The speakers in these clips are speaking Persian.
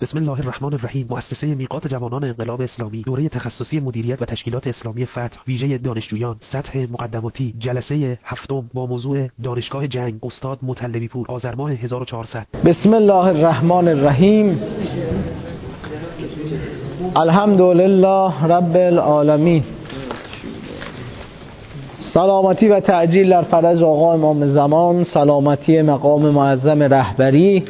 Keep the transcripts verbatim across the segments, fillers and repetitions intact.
بسم الله الرحمن الرحیم. مؤسسه میقات جوانان انقلاب اسلامی دوره تخصصی مدیریت و تشکیلات اسلامی فتح ویژه دانشجویان سطح مقدماتی جلسه هفتم با موضوع دانشگاه جنگ استاد مطلبی پور آذر ماه هزار و چهارصد. بسم الله الرحمن الرحیم. الحمدلله رب العالمین. سلامتی و تعجیل در فرج آقا امام زمان، سلامتی مقام معظم رهبری،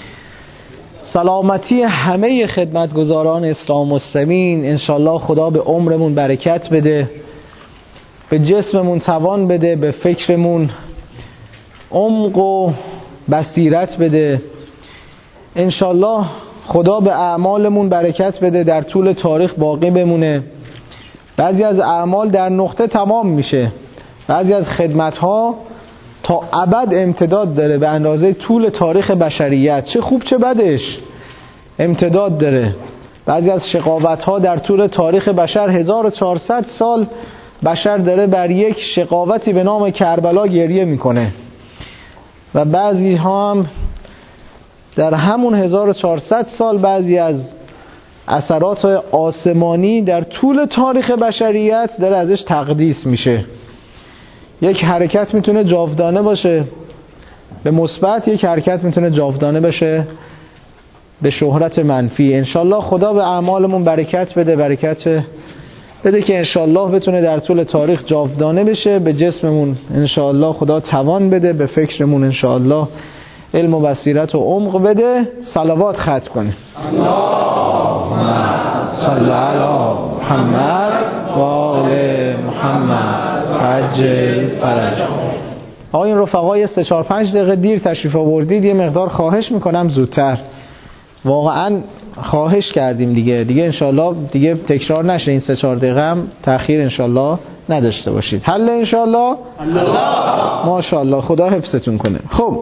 سلامتی همه خدمتگزاران اسلام مسلمین. انشالله خدا به عمرمون برکت بده، به جسممون توان بده، به فکرمون عمق و بصیرت بده. انشالله خدا به اعمالمون برکت بده، در طول تاریخ باقی بمونه. بعضی از اعمال در نقطه تمام میشه، بعضی از خدمتها تا ابد امتداد داره، به اندازه طول تاریخ بشریت، چه خوب چه بدش امتداد داره. بعضی از شقاوتها در طول تاریخ بشر هزار و چهارصد سال بشر داره بر یک شقاوتی به نام کربلا گریه میکنه و بعضی ها هم در همون هزار و چهارصد سال بعضی از اثرات آسمانی در طول تاریخ بشریت داره ازش تقدیس میشه. یک حرکت میتونه جاودانه باشه به مثبت، یک حرکت میتونه جاودانه باشه به شهرت منفی. انشالله خدا به اعمالمون برکت بده، برکت بده که انشالله بتونه در طول تاریخ جاودانه بشه. به جسممون انشالله خدا توان بده، به فکرمون انشالله علم و بصیرت و عمق بده. صلوات ختم کنه. اللهم صل علی محمد و آل محمد عجل فرج. آقا این رفقای سه چهار پنج دقیقه دیر تشریف آوردید، یه مقدار خواهش میکنم زودتر. واقعا خواهش کردیم دیگه دیگه انشالله دیگه تکرار نشه، این سه چهار دقیقه هم تأخیر انشالله نداشته باشید. حل انشالله. ماشاءالله، خدا حفظتون کنه. خب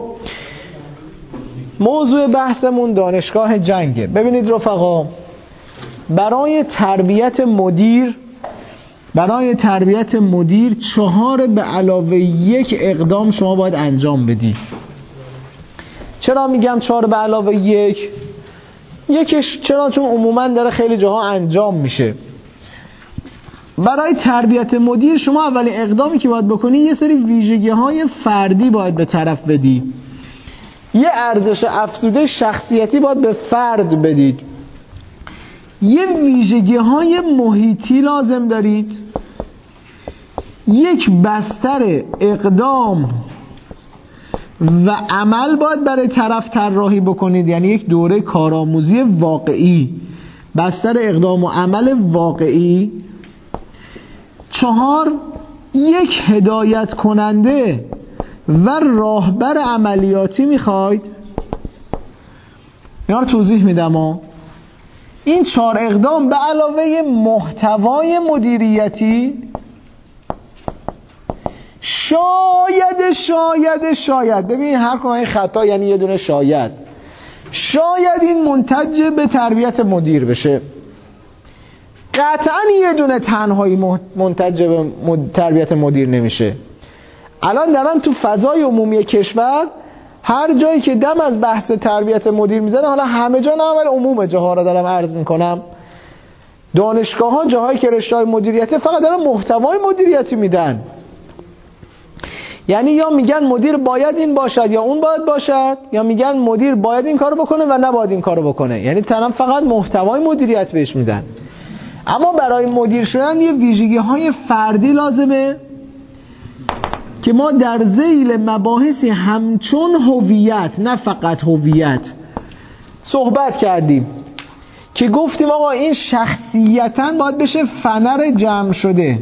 موضوع بحثمون دانشگاه جنگه. ببینید رفقا، برای تربیت مدیر برای تربیت مدیر چهار به علاوه یک اقدام شما باید انجام بدی. چرا میگم چهار به علاوه یک؟ یکیش چرا؟ چون عموما داره خیلی جاها انجام میشه. برای تربیت مدیر شما اولین اقدامی که باید بکنی یه سری ویژگی های فردی باید به طرف بدی، یه ارزش افزوده شخصیتی باید به فرد بدید، یه ویژگی های محیطی لازم دارید، یک بستر اقدام و عمل باید برای طرف طراحی بکنید، یعنی یک دوره کارآموزی واقعی، بستر اقدام و عمل واقعی. چهار، یک هدایت کننده و راهبر عملیاتی میخواید. اینا رو توضیح میدم ها. این چهار اقدام به علاوه محتوای مدیریتی شاید شاید شاید ببین هر کدوم خطا یعنی یه دونه شاید شاید این منتج به تربیت مدیر بشه. قطعا یه دونه تنهایی منتج به تربیت مدیر نمیشه. الان دارن تو فضای عمومی کشور هر جایی که دم از بحث تربیت مدیر میزنه، حالا همه جا نه اول عموم جاها رو دارم عرض میکنم، دانشگاه ها جاهایی که رشته های مدیریتی فقط دارن محتوای مدیریتی میدن. یعنی یا میگن مدیر باید این باشد یا اون باید باشد، یا میگن مدیر باید این کارو بکنه و نباید این کارو بکنه. یعنی طرف فقط محتوای مدیریت بهش میدن. اما برای مدیر شدن یه ویژگی های فردی لازمه که ما در ذیل مباحثی همچون هویت، نه فقط هویت، صحبت کردیم که گفتیم آقا این شخصیتاً باید بشه فنر جمع شده.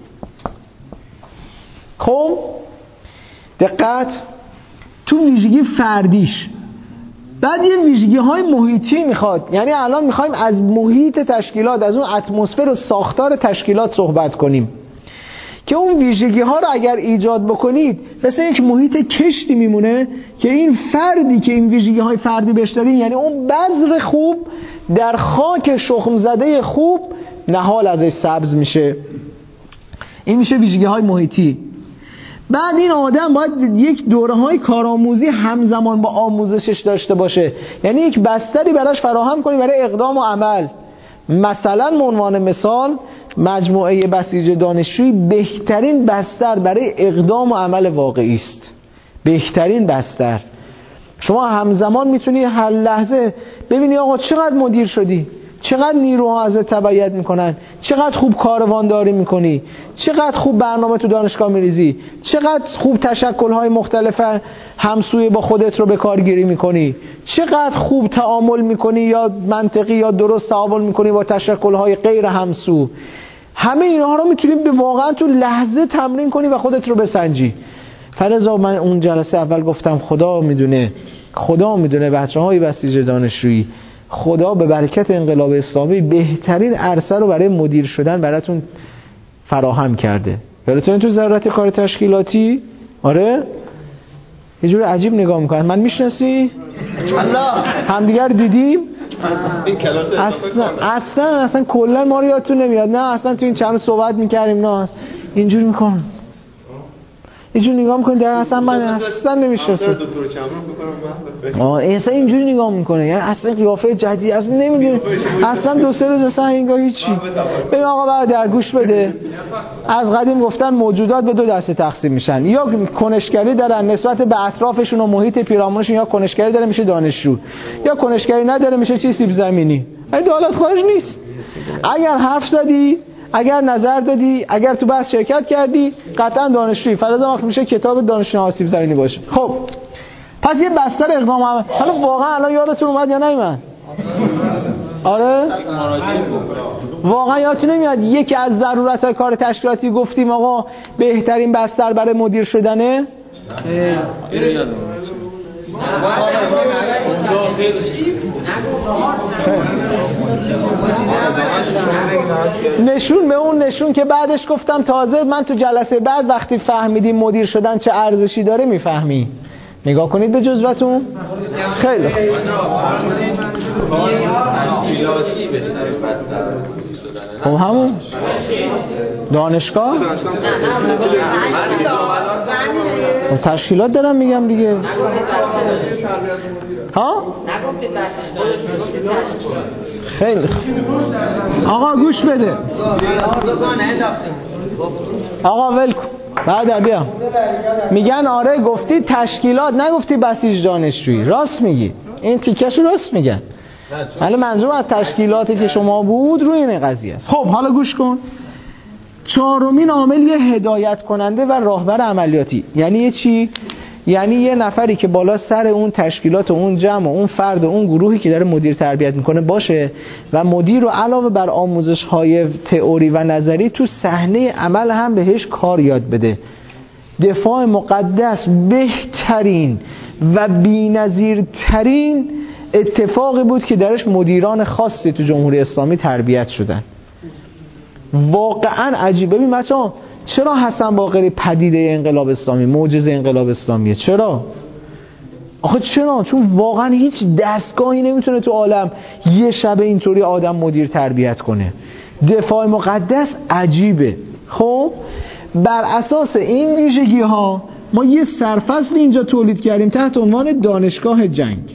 خب دقت تو ویژگی فردیش. بعد یه ویژگی های محیطی میخواد، یعنی الان میخوایم از محیط تشکیلات، از اون اتمسفر و ساختار تشکیلات صحبت کنیم که اون ویژگی ها رو اگر ایجاد بکنید مثل یک محیط کشتی میمونه که این فردی که این ویژگی های فردی بهش دادین، یعنی اون بذر خوب در خاک شخم زده خوب نهال ازش سبز میشه. این میشه ویژگی های محیطی. بعد این آدم باید یک دوره‌های کارآموزی همزمان با آموزشش داشته باشه، یعنی یک بستری براش فراهم کنی برای اقدام و عمل. مثلا به عنوان مثال مجموعه بسیج دانشجویی بهترین بستر برای اقدام و عمل واقعی است، بهترین بستر. شما همزمان میتونی هر لحظه ببینی آقا چقدر مدیر شدی، چقدر نیروها ازت تبعیت میکنن، چقدر خوب کاروانداری میکنی، چقدر خوب برنامه تو دانشگاه میریزی، چقدر خوب تشکل‌های مختلف همسوی با خودت رو به کارگیری میکنی، چقدر خوب تعامل میکنی یا منطقی یا درست تعامل میکنی با تشکل‌های غیر همسو. همه اینها رو میتونی به واقعا تو لحظه تمرین کنی و خودت رو بسنجی. فرضا من اون جلسه اول گفتم خدا میدونه، خدا میدونه بچه‌های بسیج دانشجویی، خدا به برکت انقلاب اسلامی بهترین عرصه رو برای مدیر شدن براتون فراهم کرده. یادتونه تو ضرورت کار تشکیلاتی؟ آره؟ یه جور عجیب نگاه میکنن. من میشناسی؟ الله همدیگر دیدیم؟ اصلا اصلا اصلا کلا ما رو یادتون نمیاد. نه اصلا تو این چند صحبت میکردیم نه اینجوری میکنن، اینجوری نگاه میکنه در اصلا من اصلا نمیشناسم. آه اصلا اینجوری نگاه میکنه، یعنی اصلا قیافه جدید اصلا نمیدونه، اصلا دو سه روز اصلا انگار هیچی. ببین آقا برادر گوش بده، از قدیم گفتن موجودات به دو دسته تقسیم میشن، یا کنشگری دارن نسبت به اطرافشون و محیط پیرامونشون، یا کنشگری داره میشه دانشجو، یا کنشگری نداره میشه چی سیب زمینی. این دو حالت خارج نیست. اگر حرف زدی، اگر نظر دادی، اگر تو بحث شرکت کردی، قطعا دانشجویی. فرضاً وقت میشه کتاب دانشجو آسیب زمینی باشه. خب پس یه بستر اقدام عمل. حالا واقعا الان یادتون اومد یا نیومد؟ آره واقعا یادتون نمیاد یکی از ضرورت‌های کار تشکیلاتی گفتیم آقا بهترین بستر برای مدیر شدنه؟ نشون به اون نشون که بعدش گفتم تازه من تو جلسه بعد وقتی فهمیدیم مدیر شدن چه ارزشی داره میفهمی. نگاه کنید به جزوتون. خیلی خب همون دانشگاه تشکیلات دارم میگم دیگه. ها؟ خیلی آقا گوش بده آقا ول کن بعد بیا. میگن آره گفتی تشکیلات نگفتی بسیج دانشجویی. راست میگی، این تیکشو راست میگن، ولی منظور از تشکیلاتی که شما بود روی این قضیه است. خب حالا گوش کن. چهارمین عامل یه هدایت کننده و راهبر عملیاتی. یعنی یه چی؟ یعنی یه نفری که بالا سر اون تشکیلات و اون جمع و اون فرد و اون گروهی که داره مدیر تربیت میکنه باشه و مدیر رو علاوه بر آموزش های تئوری و نظری تو صحنه عمل هم بهش کار یاد بده. دفاع مقدس بهترین و بی‌نظیرترین اتفاقی بود که درش مدیران خاصی تو جمهوری اسلامی تربیت شدن. واقعا عجیبه. ببین بچه‌ها چرا حسن باقری پدیده انقلاب اسلامی، معجزه انقلاب اسلامیه؟ چرا؟ آخه چرا؟ چون واقعا هیچ دستگاهی نمیتونه تو عالم یه شب اینطوری آدم مدیر تربیت کنه. دفاع مقدس عجیبه. خب بر اساس این ویژگی ها ما یه سرفصل اینجا تولید کردیم تحت عنوان دانشگاه جنگ.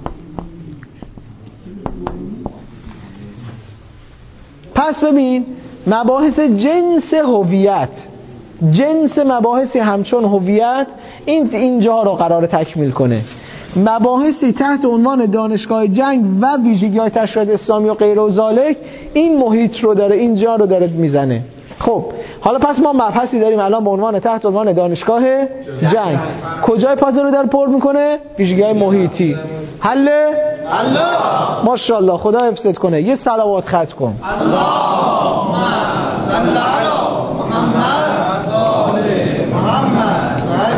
پس ببین مباحث جنس هویت، جنس مباحثی همچون هویت این اینجا رو قرار تکمیل کنه. مباحثی تحت عنوان دانشگاه جنگ و ویژگی‌های تشریعات اسلامی و غیر و ذالک این محیط رو داره، اینجا رو داره میزنه. خب حالا پس ما مبحثی داریم الان به عنوان تحت عنوان دانشگاه جنگ. کجای پازل رو داره پر میکنه؟ ویژگی‌های محیطی. حله؟ الله ماشاءالله خدا حفظت کنه. یه صلوات ختم کن. اللهم صل علی محمد و آل محمد.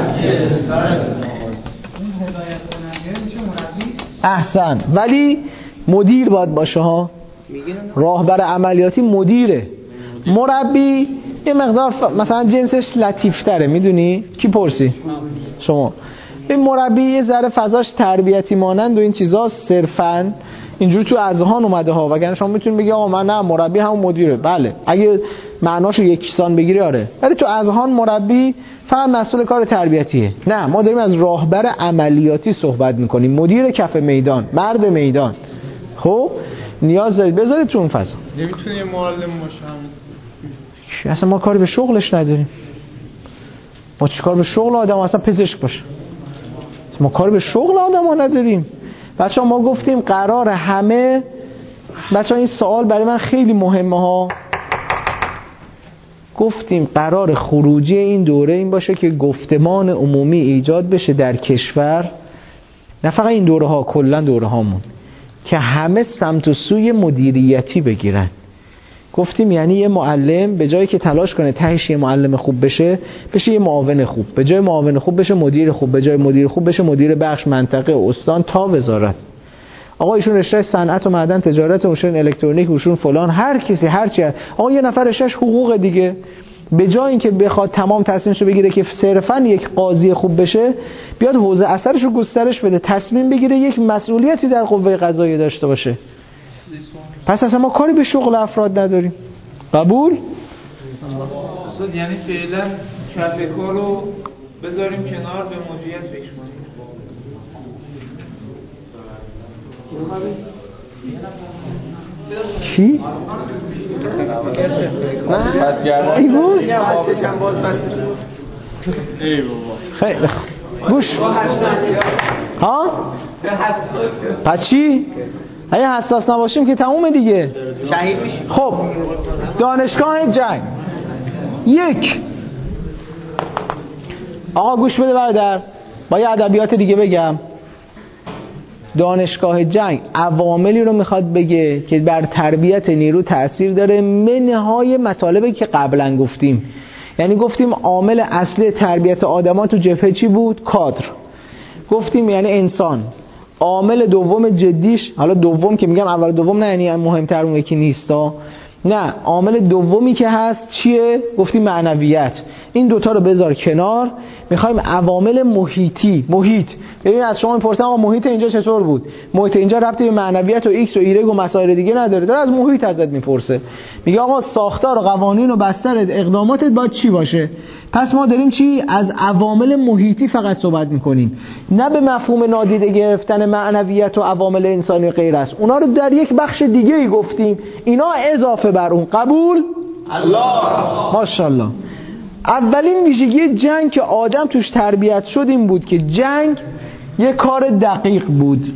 احسن. ولی مدیر باید باشه ها. راهبر عملیاتی مدیره. مربی یه مقدار ف... مثلا جنسش لطیفتره. میدونی؟ کی پرسی؟ شما. این مربی یه ذره فضاش تربیتی مانند و این چیزا صرفاً اینجوری تو اذهان اومده ها، وگرنه شما میتونید بگی آقا من نه مربی همون مدیره. بله اگه معناشو یکسان بگیری آره، ولی تو اذهان مربی فقط مسئول کار تربیتیه. نه، ما داریم از راهبر عملیاتی صحبت میکنیم، مدیر کف میدان، مرد میدان. خب نیاز دارید بذارید تو اون فضا. نمیتونه یه معلم باشه؟ اصلا ما کاری به شغلش نداریم. ما چیکار به شغل آدم؟ اصلا پزشک باشه. ما کاری به شغل آدم ها نداریم. بچه ها ما گفتیم قرار همه، بچه ها این سوال برای من خیلی مهمه ها، گفتیم قرار خروجی این دوره این باشه که گفتمان عمومی ایجاد بشه در کشور، نه فقط این دوره ها، کلا دوره هامون، که همه سمت و سوی مدیریتی بگیرن. گفتیم یعنی یه معلم به جایی که تلاش کنه تهش یه معلم خوب بشه، بشه یه معاون خوب، به جای معاون خوب بشه مدیر خوب، به جای مدیر خوب بشه مدیر بخش، منطقه، استان تا وزارت. آقا ایشون رشته صنعت و معدن تجارت، ایشون الکترونیک، ایشون فلان، هر کسی هر چی. آقا یه نفر رشتهش حقوق دیگه، به جای اینکه بخواد تمام تصمیمشو بگیره که صرفا یک قاضی خوب بشه، بیاد حوزه اثرش رو گسترش بده، تصمیم بگیره یک مسئولیتی در قوه قضاییه داشته باشه. پس اصلا ما کاری به شغل افراد نداریم. قبول؟ اصلا یعنی فعلا کف کارو بذاریم کنار، به مدیریت فکر کنیم. کی؟ پس گردن ای بود؟ ای بابا خیلی گوش ها؟ پس چی؟ اگه حساس نباشیم که تمومه دیگه، شهید میشیم. خب دانشگاه جنگ یک، آقا گوش بده برادر، با یه ادبیات دیگه بگم. دانشگاه جنگ عواملی رو میخواد بگه که بر تربیت نیرو تأثیر داره، منهای مطالبی که قبلا گفتیم. یعنی گفتیم عامل اصلی تربیت آدمان تو جبهه چی بود؟ کادر. گفتیم یعنی انسان. عامل دوم جدیش، حالا دوم که میگم اول دوم نه یعنی مهمتر اون یکی نیستا، نه، عامل دومی که هست چیه؟ گفتیم معنویت. این دوتا رو بذار کنار، میخوایم عوامل محیطی. محیط، ببین از شما میپرسن آقا محیط اینجا چطور بود؟ محیط اینجا ربطی به معنویت و ایکس و ایرگ و مسائل دیگه نداره، داره از محیط ازت میپرسه. میگه آقا ساختار و قوانین و بستر اقداماتت باید چی باشه؟ پس ما داریم چی؟ از عوامل محیطی فقط صحبت میکنیم، نه به مفهوم نادیده گرفتن معنویت و عوامل انسانی غیر است. اونا رو در یک بخش دیگه ای گفتیم، اینا اضافه بر اون. قبول؟ الله ماشاءالله. اولین ویژگی جنگ که آدم توش تربیت شد این بود که جنگ یه کار دقیق بود.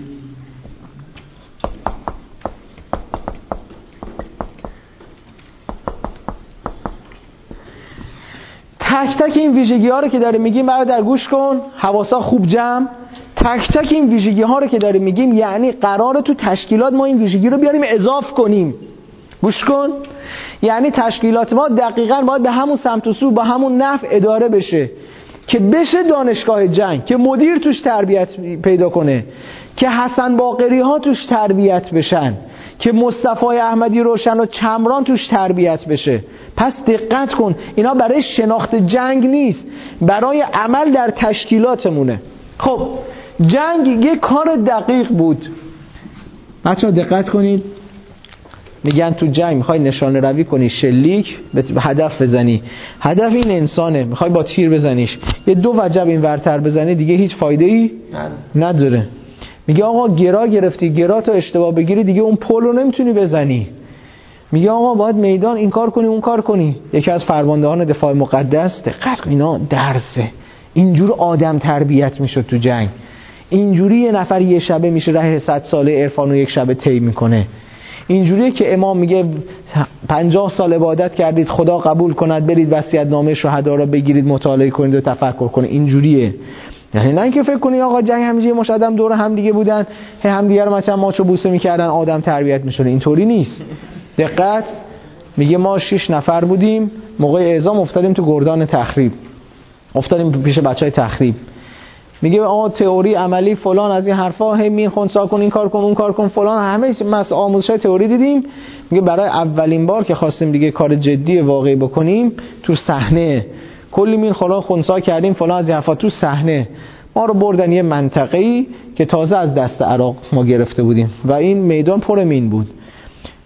تک تک این ویژگی ها رو که داره میگیم برادر گوش کن، حواسا خوب جمع. تک تک این ویژگی ها رو که داره میگیم یعنی قراره تو تشکیلات ما این ویژگی رو بیاریم اضاف کنیم. گوش کن، یعنی تشکیلات ما دقیقاً باید به همون سمت و سو، با همون نحو اداره بشه که بشه دانشگاه جنگ، که مدیر توش تربیت پیدا کنه، که حسن باقری ها توش تربیت بشن، که مصطفی احمدی روشن و چمران توش تربیت بشه. پس دقت کن، اینا برای شناخت جنگ نیست، برای عمل در تشکیلاتمونه. خب جنگ یک کار دقیق بود. بچه‌ها دقت کنید، میگن تو جنگ میخوای نشانه روی کنی، شلیک به هدف بزنی، هدف این انسانه، میخوای با تیر بزنیش، یه دو وجب این ورتر بزنی دیگه هیچ فایده ای نداره. میگه آقا گرا گرفتی، گرا تو اشتباه بگیری دیگه اون پل رو نمیتونی بزنی. میگه آقا باید میدان این کار کنی اون کار کنی. یکی از فرماندهان دفاع مقدس، دقت کن اینا درسه، اینجور آدم تربیت میشد تو جنگ. اینجوری یه نفر یه شبه میشه ره صد ساله عرفان و یک شبه طی میکنه. اینجوریه که امام میگه پنجاه سال عبادت کردید خدا قبول کند، برید وصیت نامه شهدا را بگیرید مطالعه کنید و تفکر کنید. اینجوریه. یعنی نه اینکه فکر کنی آقا جنگ همینجوری مش آدم دور هم دیگه بودن، هم دیگه رو مثلا ماچو بوسه میکردن آدم تربیت میشد. اینطوری نیست. دقت، میگه ما شش نفر بودیم، موقع اعزام افتادیم تو گردان تخریب، افتادیم پیش بچهای تخریب. میگه آقا تئوری عملی فلان از این حرفا، هی میخون سا کن این کار کن اون کار کن فلان، همه مس آموزشای تئوری دیدیم. میگه برای اولین بار که خواستیم دیگه کار جدی واقعی بکنیم، تو صحنه کلی مین خلا خونسا کردیم فلان از این حرفا، تو صحنه ما رو بردن یه منطقه‌ای که تازه از دست عراق ما گرفته بودیم و این میدان پر مین بود.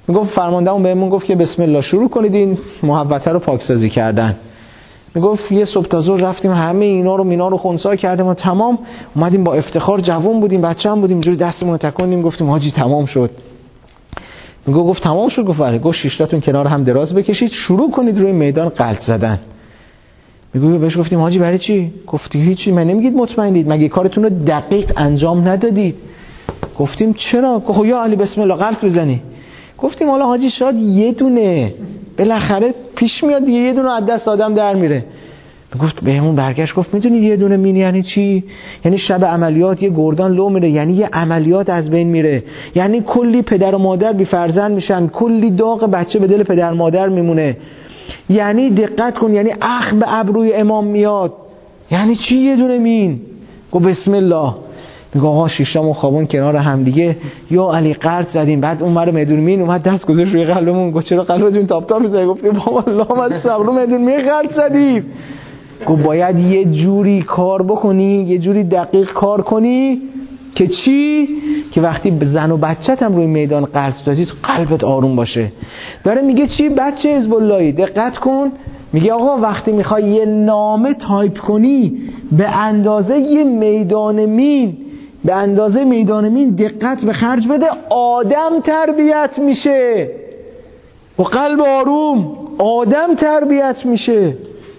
میگفت فرماندهمون بهمون گفت که بسم الله شروع کنید این محوطه رو پاکسازی کردن. میگفت یه صبح تا ظهر رفتیم همه اینا رو مینا رو خنثی کردیم و تمام اومدیم با افتخار، جوان بودیم، بچه‌ام بودیم، اینجوری دستمون رو تکوندیم گفتیم حاجی تمام شد. میگفت گفت تمام شد؟ گفت آره. گفت شش تاتون کنار هم دراز بکشید شروع کنید روی میدان غلط زدن. میگه بهش گفتیم حاجی برای چی؟ گفت هیچی، من نمیگید مطمئنید؟ مگه کارتون رو دقیق انجام ندادید؟ گفتیم چرا؟ گفت یا علی بسم الله غلط بزنی. گفتیم حالا حاجی شاید یه دونه بالاخره پیش میاد دیگه، یه دونه از دست آدم در میره. گفت بهمون برگشت گفت میدونید یه دونه مین یعنی چی؟ یعنی شب عملیات یه گردان لو میره، یعنی یه عملیات از بین میره، یعنی کلی پدر و مادر بی فرزند میشن، کلی داغ بچه به دل پدر مادر میمونه، یعنی دقت کن، یعنی اخ به ابروی امام میاد. یعنی چی یه دونه مین؟ گفت بسم الله. میگه آقا شیشتامون خوابون کنار هم دیگه یا علی قرض زدیم، بعد اون مرو میدون مین اومد دست گذاشت روی قلبمون. گفت چرا قلبتون تاپ تاپ میزنه؟ گفتیم بابا الله از صبر میدون مین قرض زدیم. گفت باید یه جوری کار بکنی، یه جوری دقیق کار کنی که چی؟ که وقتی زن و بچت هم روی میدان قرض دادید قلبت آروم باشه. داره میگه چی؟ بچه حزب اللهی دقت کن، میگه آقا وقتی میخوای یه نامه تایپ کنی به اندازه یه میدان مین، به اندازه میدان مین دقت به خرج بده، آدم تربیت میشه و قلب آروم آدم تربیت میشه.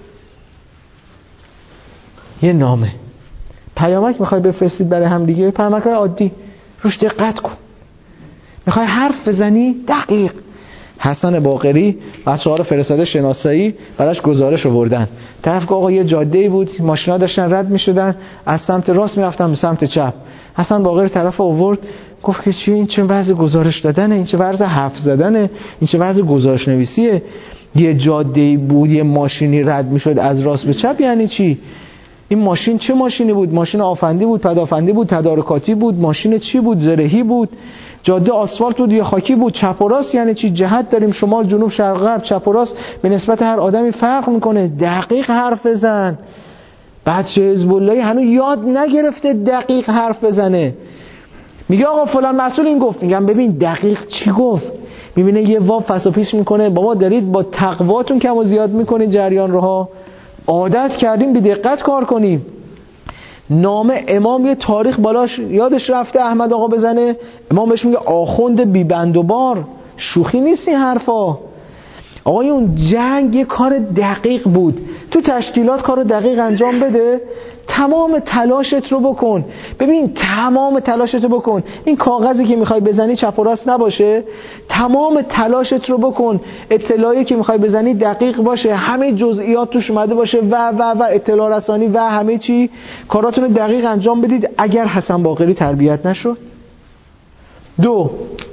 یه نامه پیامک میخوای بفرستید برای هم دیگه، پیامک عادی روش دقت کن. میخوای حرف بزنی دقیق. حسن باقری بچه‌ها رو فرستاده شناسایی، براش گزارش آوردن. طرف گفت آقا یه جاده‌ای بود، ماشینا داشتن رد میشدن، از سمت راست میرفتن به سمت چپ. حسن باقری طرف آورد گفت که چی این چه وضع گزارش دادنه، این چه وضع حرف زدنه، این چه وضع گزارش نویسیه؟ یه جاده‌ای بود یه ماشینی رد میشد از راست به چپ، یعنی چی؟ این ماشین چه ماشینی بود؟ ماشین آفندی بود، پدافندی بود، تدارکاتی بود، ماشین چی بود؟ زرهی بود. جاده آسفالت بود یا خاکی بود؟ چپ و راست یعنی چی؟ جهت داریم، شمال جنوب شرق غرب، چپ و راست به نسبت هر آدمی فرق میکنه. دقیق حرف بزن. بچه حزب اللهی هنوز یاد نگرفته دقیق حرف بزنه. میگه آقا فلان مسئول این گفت، میگم ببین دقیق چی گفت؟ میبینه یه واب فس و پیش میکنه، بابا دارید با تقواتون کم و زیاد میکنید جریان رو ها. عادت کردیم بی دقت کار کنیم. نام امام یه تاریخ بالاش یادش رفته احمد آقا بزنه، امام بهش میگه آخوند بی بند و بار. شوخی نیست این حرفا. آقای اون جنگ یه کار دقیق بود، تو تشکیلات کارو دقیق انجام بده، تمام تلاشت رو بکن. ببین تمام تلاشت رو بکن، این کاغذی که میخوای بزنی چپ و راست نباشه، تمام تلاشت رو بکن، اطلاعی که میخوای بزنی دقیق باشه، همه جزئیات توش اومده باشه و و و اطلاع رسانی و همه چی، کاراتون رو دقیق انجام بدید. اگر حسن باقری تربیت نشد. دو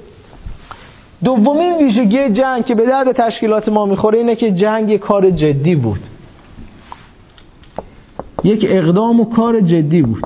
دومین ویژگی جنگ که به درد تشکیلات ما میخوره اینه که جنگ یک کار جدی بود، یک اقدام و کار جدی بود.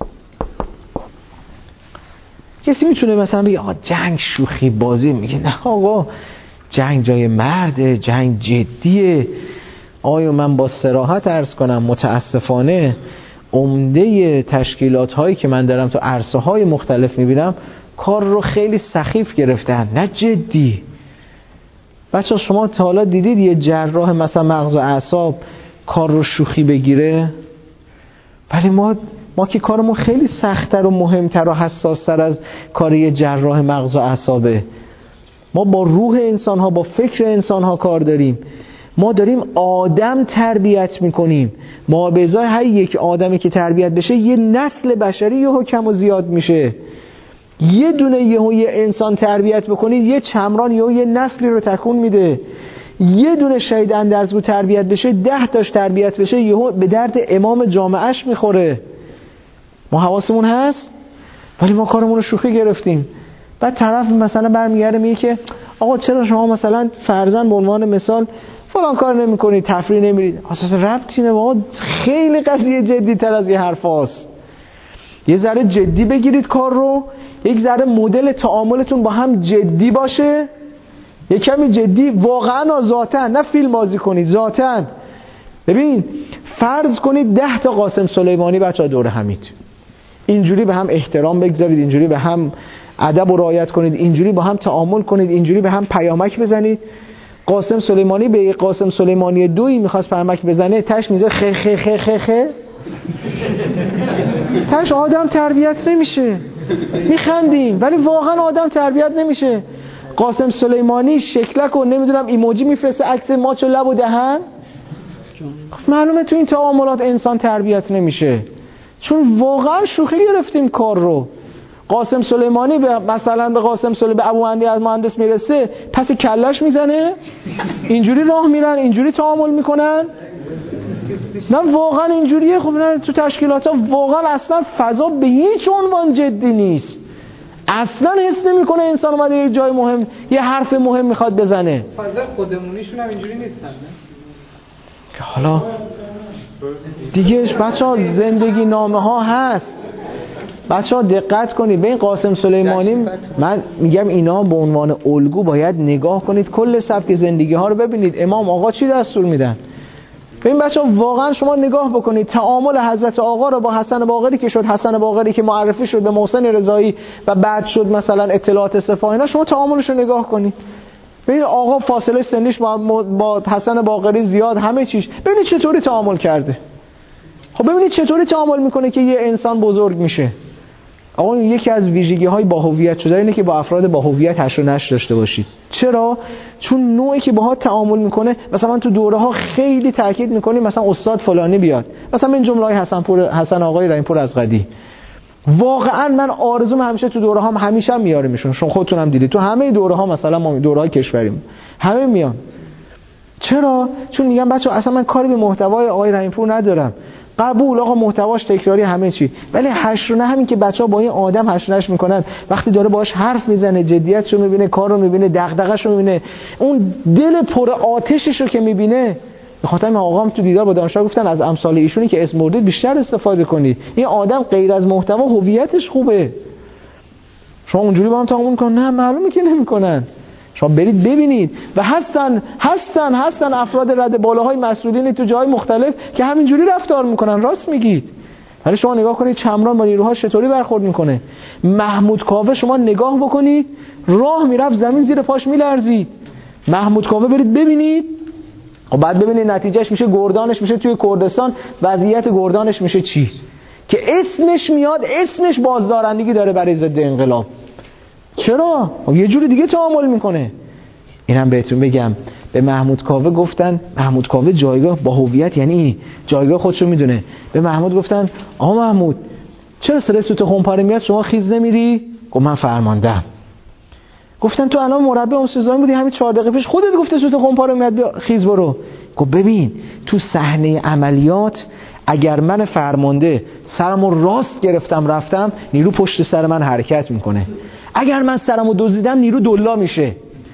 کسی میتونه مثلا بگه آقا جنگ شوخی بازی، میگه نه آقا جنگ جای مرده، جنگ جدیه. آیا من با صراحت عرض کنم متاسفانه عمده تشکیلات هایی که من دارم تو عرصه های مختلف میبینم کار رو خیلی سخیف گرفتن، نه جدی. بچه شما تا حالا دیدید یه جراح مثلا مغز و اعصاب کار رو شوخی بگیره؟ ولی ما ما که کارمون خیلی سخت‌تر و مهمتر و حساس‌تر از کار یه جراح مغز و اعصابه. ما با روح انسان‌ها، با فکر انسان‌ها کار داریم. ما داریم آدم تربیت میکنیم. ما به ازای هر یک آدمی که تربیت بشه یه نسل بشری یه حکم و زیاد میشه. یه دونه یهو یه انسان تربیت بکنید یه چمران یهو یه نسلی رو تکون میده. یه دونه شهید اندرزگو تربیت بشه ده تاش تربیت بشه یهو به درد امام جامعهش میخوره. ما حواسمون هست ولی ما کارمون رو شوخی گرفتیم. بعد طرف مثلا برمیگرده میگه که آقا چرا شما مثلا فرضاً به عنوان مثال فلان کار نمی‌کنید، تفریح نمیرید؟ اساس ربطی نه، ما خیلی قضیه جدی‌تر از این حرفاست. یه ذره جدی بگیرید کار رو، یک ذره مدل تعاملتون با هم جدی باشه، یک کمی جدی واقعا ذاتاً، نه فیلم بازی کنید ذاتاً. ببین فرض کنید ده تا قاسم سلیمانی بچه‌ها دور همید، اینجوری به هم احترام بگذارید، اینجوری به هم ادب رو رعایت کنید، اینجوری با هم تعامل کنید، اینجوری به هم پیامک بزنید. قاسم سلیمانی به قاسم سلیمانی دویی میخواست پیامک بزنه، تش میزه خ خ خ خ خ تش آدم تربیت نمیشه. میخندیم ولی واقعا آدم تربیت نمیشه. قاسم سلیمانی شکلک و نمیدونم ایموجی میفرسته عکس ماچ و لب و دهن. معلومه تو این تعاملات انسان تربیت نمیشه، چون واقعا شوخی گرفتیم کار رو. قاسم سلیمانی به مثلا به قاسم سلیمانی به ابو مهندی از مهندس میرسه، پس کلش میزنه، اینجوری راه میرن، اینجوری تعامل میکنن. نه واقعا اینجوریه. خب نه تو تشکیلات ها واقعا اصلا فضا به هیچ عنوان جدی نیست. اصلا حس نمیکنه انسان اومده یه جای مهم یه حرف مهم میخواد بزنه. فضا خودمونیشون هم اینجوری نیستن نه؟ که حالا دیگهش بچه‌ها زندگی نامه ها هست. بچه‌ها دقت کنید به این قاسم سلیمانی. من میگم اینا به عنوان الگو باید نگاه کنید، کل سبک زندگی ها رو ببینید. امام آقا چی دستور میدن؟ ببین بچه‌ها واقعا شما نگاه بکنید تعامل حضرت آقا رو با حسن باقری که شد، حسن باقری که معرفی شد به محسن رضایی و بعد شد مثلا اطلاعات صفا، اینا شما تعاملش رو نگاه کنید. ببین آقا فاصله سنیش با, با حسن باقری زیاد، همه چیش. ببینید چطوری تعامل کرده. خب ببینید چطوری تعامل میکنه که یه انسان بزرگ میشه. آقا یکی از ویژگی های با هویت شده اینه که با افراد با هویت حشر و نشر داشته باشید. چرا؟ چون نوعی که باهات تعامل میکنه، مثلا من تو دوره ها خیلی تاکید میکنیم مثلا استاد فلانی بیاد، مثلا این جمله های حسن پور حسن آقای رحیم‌پور از قدی، واقعا من آرزوم همیشه تو دوره هم همیشه هم میاره میشون. شما خودتون هم دیدید تو همه دوره ها، مثلا ما دوره های کشوریم همه میان. چرا؟ چون میگم بچه اصلا من کاری به محتوای آقای رحیم‌پور ندارم. قبول آقا محتواش تکراری همه چی، ولی حشر نه همین که بچه‌ها با این آدم حشر نش میکنن، وقتی داره باهاش حرف میزنه، جدیتشو میبینه، کارو میبینه، دغدغه‌شو میبینه، اون دل پر آتششو که میبینه. به خاطر این آقام تو دیدار با دانشجو گفتن از امثال ایشونی که اسم بردید بیشتر استفاده کنید. این آدم غیر از محتوا هویتش خوبه. شما اونجوری با هم تعامل میکنن؟ نه معلومه که نمیکنن. شما برید ببینید و هستن هستن هستن افراد رد بالاهای مسئولین تو جای مختلف که همینجوری رفتار میکنن. راست میگید. ولی شما نگاه کنید چمران با نیروهاش چطوری برخورد میکنه. محمود کاوه شما نگاه بکنید، راه میرفت زمین زیر پاش میلرزید. محمود کاوه برید ببینید و بعد ببینید نتیجهش میشه گردانش میشه توی کردستان، وضعیت گردانش میشه چی؟ که اسمش میاد، اسمش بازدارندگی داره برای ضد انقلاب. چرا؟ یه جوری دیگه تعامل میکنه. اینم بهتون بگم، به محمود کاوه گفتن، محمود کاوه جایگاه با هویت یعنی جایگاه خودشو میدونه. به محمود گفتن آقا محمود چرا سر سوت خونپاره میاد شما خیز نمیری؟ گفت من فرماندم. گفتن تو الان مربی اون سزایی بودی، همین چهار دقیقه پیش خودت گفته سوت خونپاره میاد خیز برو. گفت ببین تو صحنه عملیات اگر من فرمانده سرمو راست گرفتم رفتم، نیرو پشت سر من حرکت میکنه. اگر من سرمو دزدیدم نیرو دلا میشه.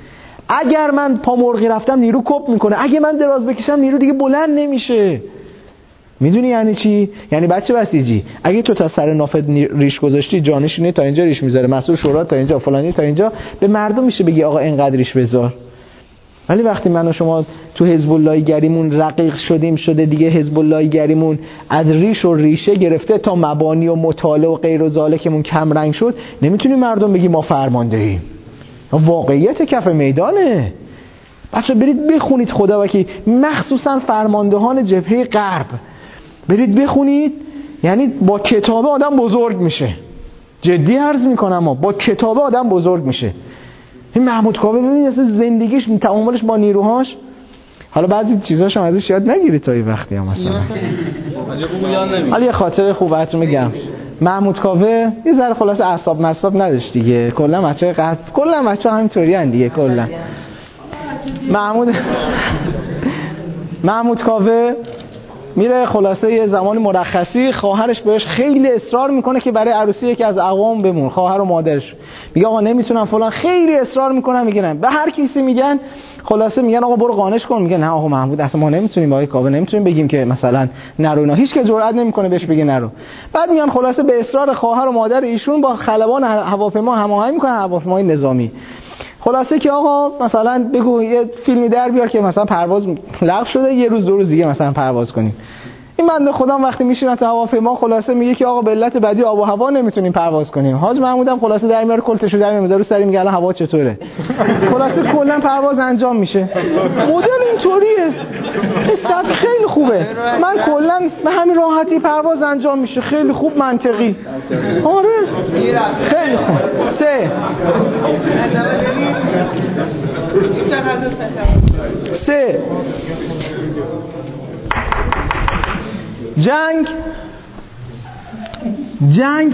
اگر من پا مرغی رفتم نیرو کپ میکنه. اگه من دراز بکشم نیرو دیگه بلند نمیشه. میدونی یعنی چی؟ یعنی بچه بسیجی اگه تو تا سر نافت ریش گذاشتی، جانشینی تا اینجا ریش میذاره، مسئول شورا تا اینجا، فلانی تا اینجا، به مردم میشه بگی آقا اینقدر ریش بذار. ولی وقتی من و شما تو حزب الله گریمون رقیق شدیم شده دیگه، حزب الله گریمون از ریش و ریشه گرفته تا مبانی و مطالعه و غیر و ذالکمون کم رنگ شد، نمیتونیم مردم بگی ما فرمانده ایم. واقعیت کف میدانه. بچه برید بخونید خدا وکیل، مخصوصا فرماندهان جبهه غرب برید بخونید. یعنی با کتابه آدم بزرگ میشه. جدی عرض میکنم، ما با کتابه آدم بزرگ میشه. این محمود کاوه ببینید اصلا زندگیش تعاملش با نیروهاش، حالا بعضی چیزاش هم ازش یاد نگیرید تا این وقتی هم مثلا. حالا یه خاطر خوب براتون میگم. محمود کاوه یه ذره خلاص اعصاب مصاب نداشت دیگه. کلا بچه‌های غرب کلا بچه‌ها همینطوری ان دیگه کلا. محمود محمود کاوه میره خلاصه یه زمانی مرخصی، خواهرش بهش خیلی اصرار میکنه که برای عروسی یکی از اقوام بمون، خواهر و مادرش. میگه آقا نمیتونم فلان، خیلی اصرار میکنم. میگن به هر کسی میگن، خلاصه میگن آقا برو قانعش کن. میگه نه آقا محمود اصلا ما نمیتونیم، آقای کاوه نمیتونیم بگیم که مثلا نرو. نه هیچ که جرئت نمیکنه بهش بگه نرو. بعد میگن خلاصه به اصرار خواهر و مادر ایشون با خلبان هواپیما هماهنگ میکنن، هواپیمای نظامی. خلاصه که آقا مثلا بگو یه فیلمی در بیار که مثلا پرواز لغو شده، یه روز دو روز دیگه مثلا پرواز کنیم. این بنده خدا وقتی میشینه تو هواپیما خلاصه میگه که آقا به علت بدی آب و هوا نمیتونیم پرواز کنیم. حاج محمودم خلاصه در میاره کلتشو در میاره رو سری میگه الان هوا چطوره. خلاصه کلا پرواز انجام میشه. مدل اینطوریه. این خیلی خوبه. من کلا به همین راحتی پرواز انجام میشه. خیلی خوب منطقی. آره. خیلی خوب. سه. سه. جنگ جنگ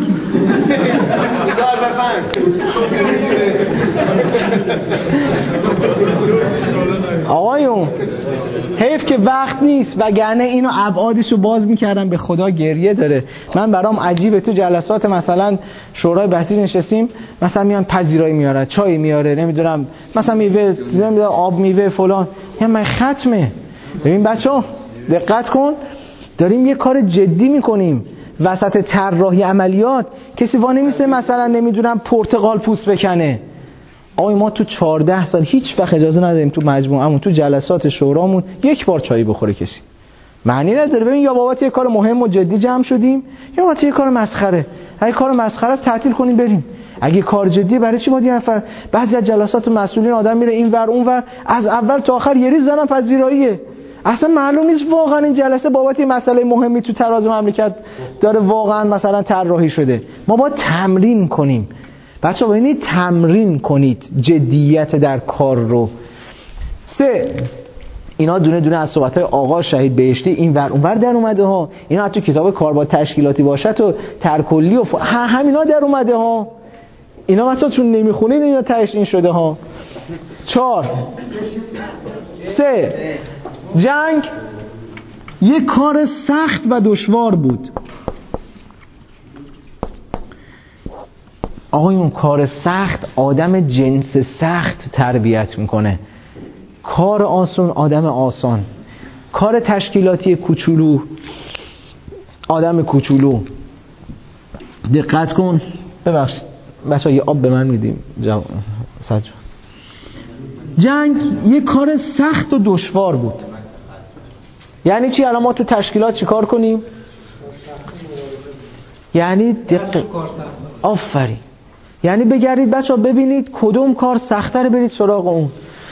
آقایون حیف که وقت نیست وگرنه اینو ابعادشو باز میکردم. به خدا گریه داره. من برام عجیبه تو جلسات مثلا شورای بسیج نشستیم مثلا میان پذیرایی میاره چای میاره نمیدونم مثلا میوه نمیدونم آب میوه فلان یا من ختمه. ببین بچه‌ها دقت کن داریم یه کار جدی میکنیم وسط طراحی عملیات کسی وا نمیسه مثلا نمیدونم پرتقال پوست بکنه. آقای ما تو چهارده سال هیچ وقت اجازه ندادیم تو مجموعمون تو جلسات شورامون یک بار چای بخوره کسی. معنی نداره. ببین یا بابت یه کار مهم و جدی جمع شدیم یا بابت یه کار مسخره. اگه کار مسخره است تعطیل کنیم بریم. اگه کار جدی برای چی باید یه نفر؟ بعضی از جلسات مسئولین آدم میره این ور اون ور از اول تا آخر یه ریز زدن پذیراییه. اصلا معلوم نیست واقعا این جلسه بابت مسئله مهمی تو تراز مملکت داره واقعا مثلا طراحی شده. ما باید تمرین کنیم. بچه‌ها ببینید تمرین کنید جدیت در کار رو. سه اینا دونه دونه از صحبت‌های آقا شهید بهشتی این ور اون ور در اومده ها. اینا حتی کتاب کاربرد تشکیلاتی باشه تو ترکلی و ف... همینا در اومده ها. اینا مثلا چون نمیخونید اینا تهش این شده ها. چهار سه جنگ یک کار سخت و دشوار بود. آقایون کار سخت آدم جنس سخت تربیت میکنه. کار آسون آدم آسان. کار تشکیلاتی کوچولو آدم کوچولو. دقت کن. ببخشید بچه‌ها یه آب به من میدیم جواب سجاد. جنگ یک کار سخت و دشوار بود. یعنی چی؟ الان ما تو تشکیلات چی کار کنیم؟ یعنی دقیق آفرین. یعنی بگردید بچه‌ها ببینید کدوم کار سخت‌تره برید سراغ اون.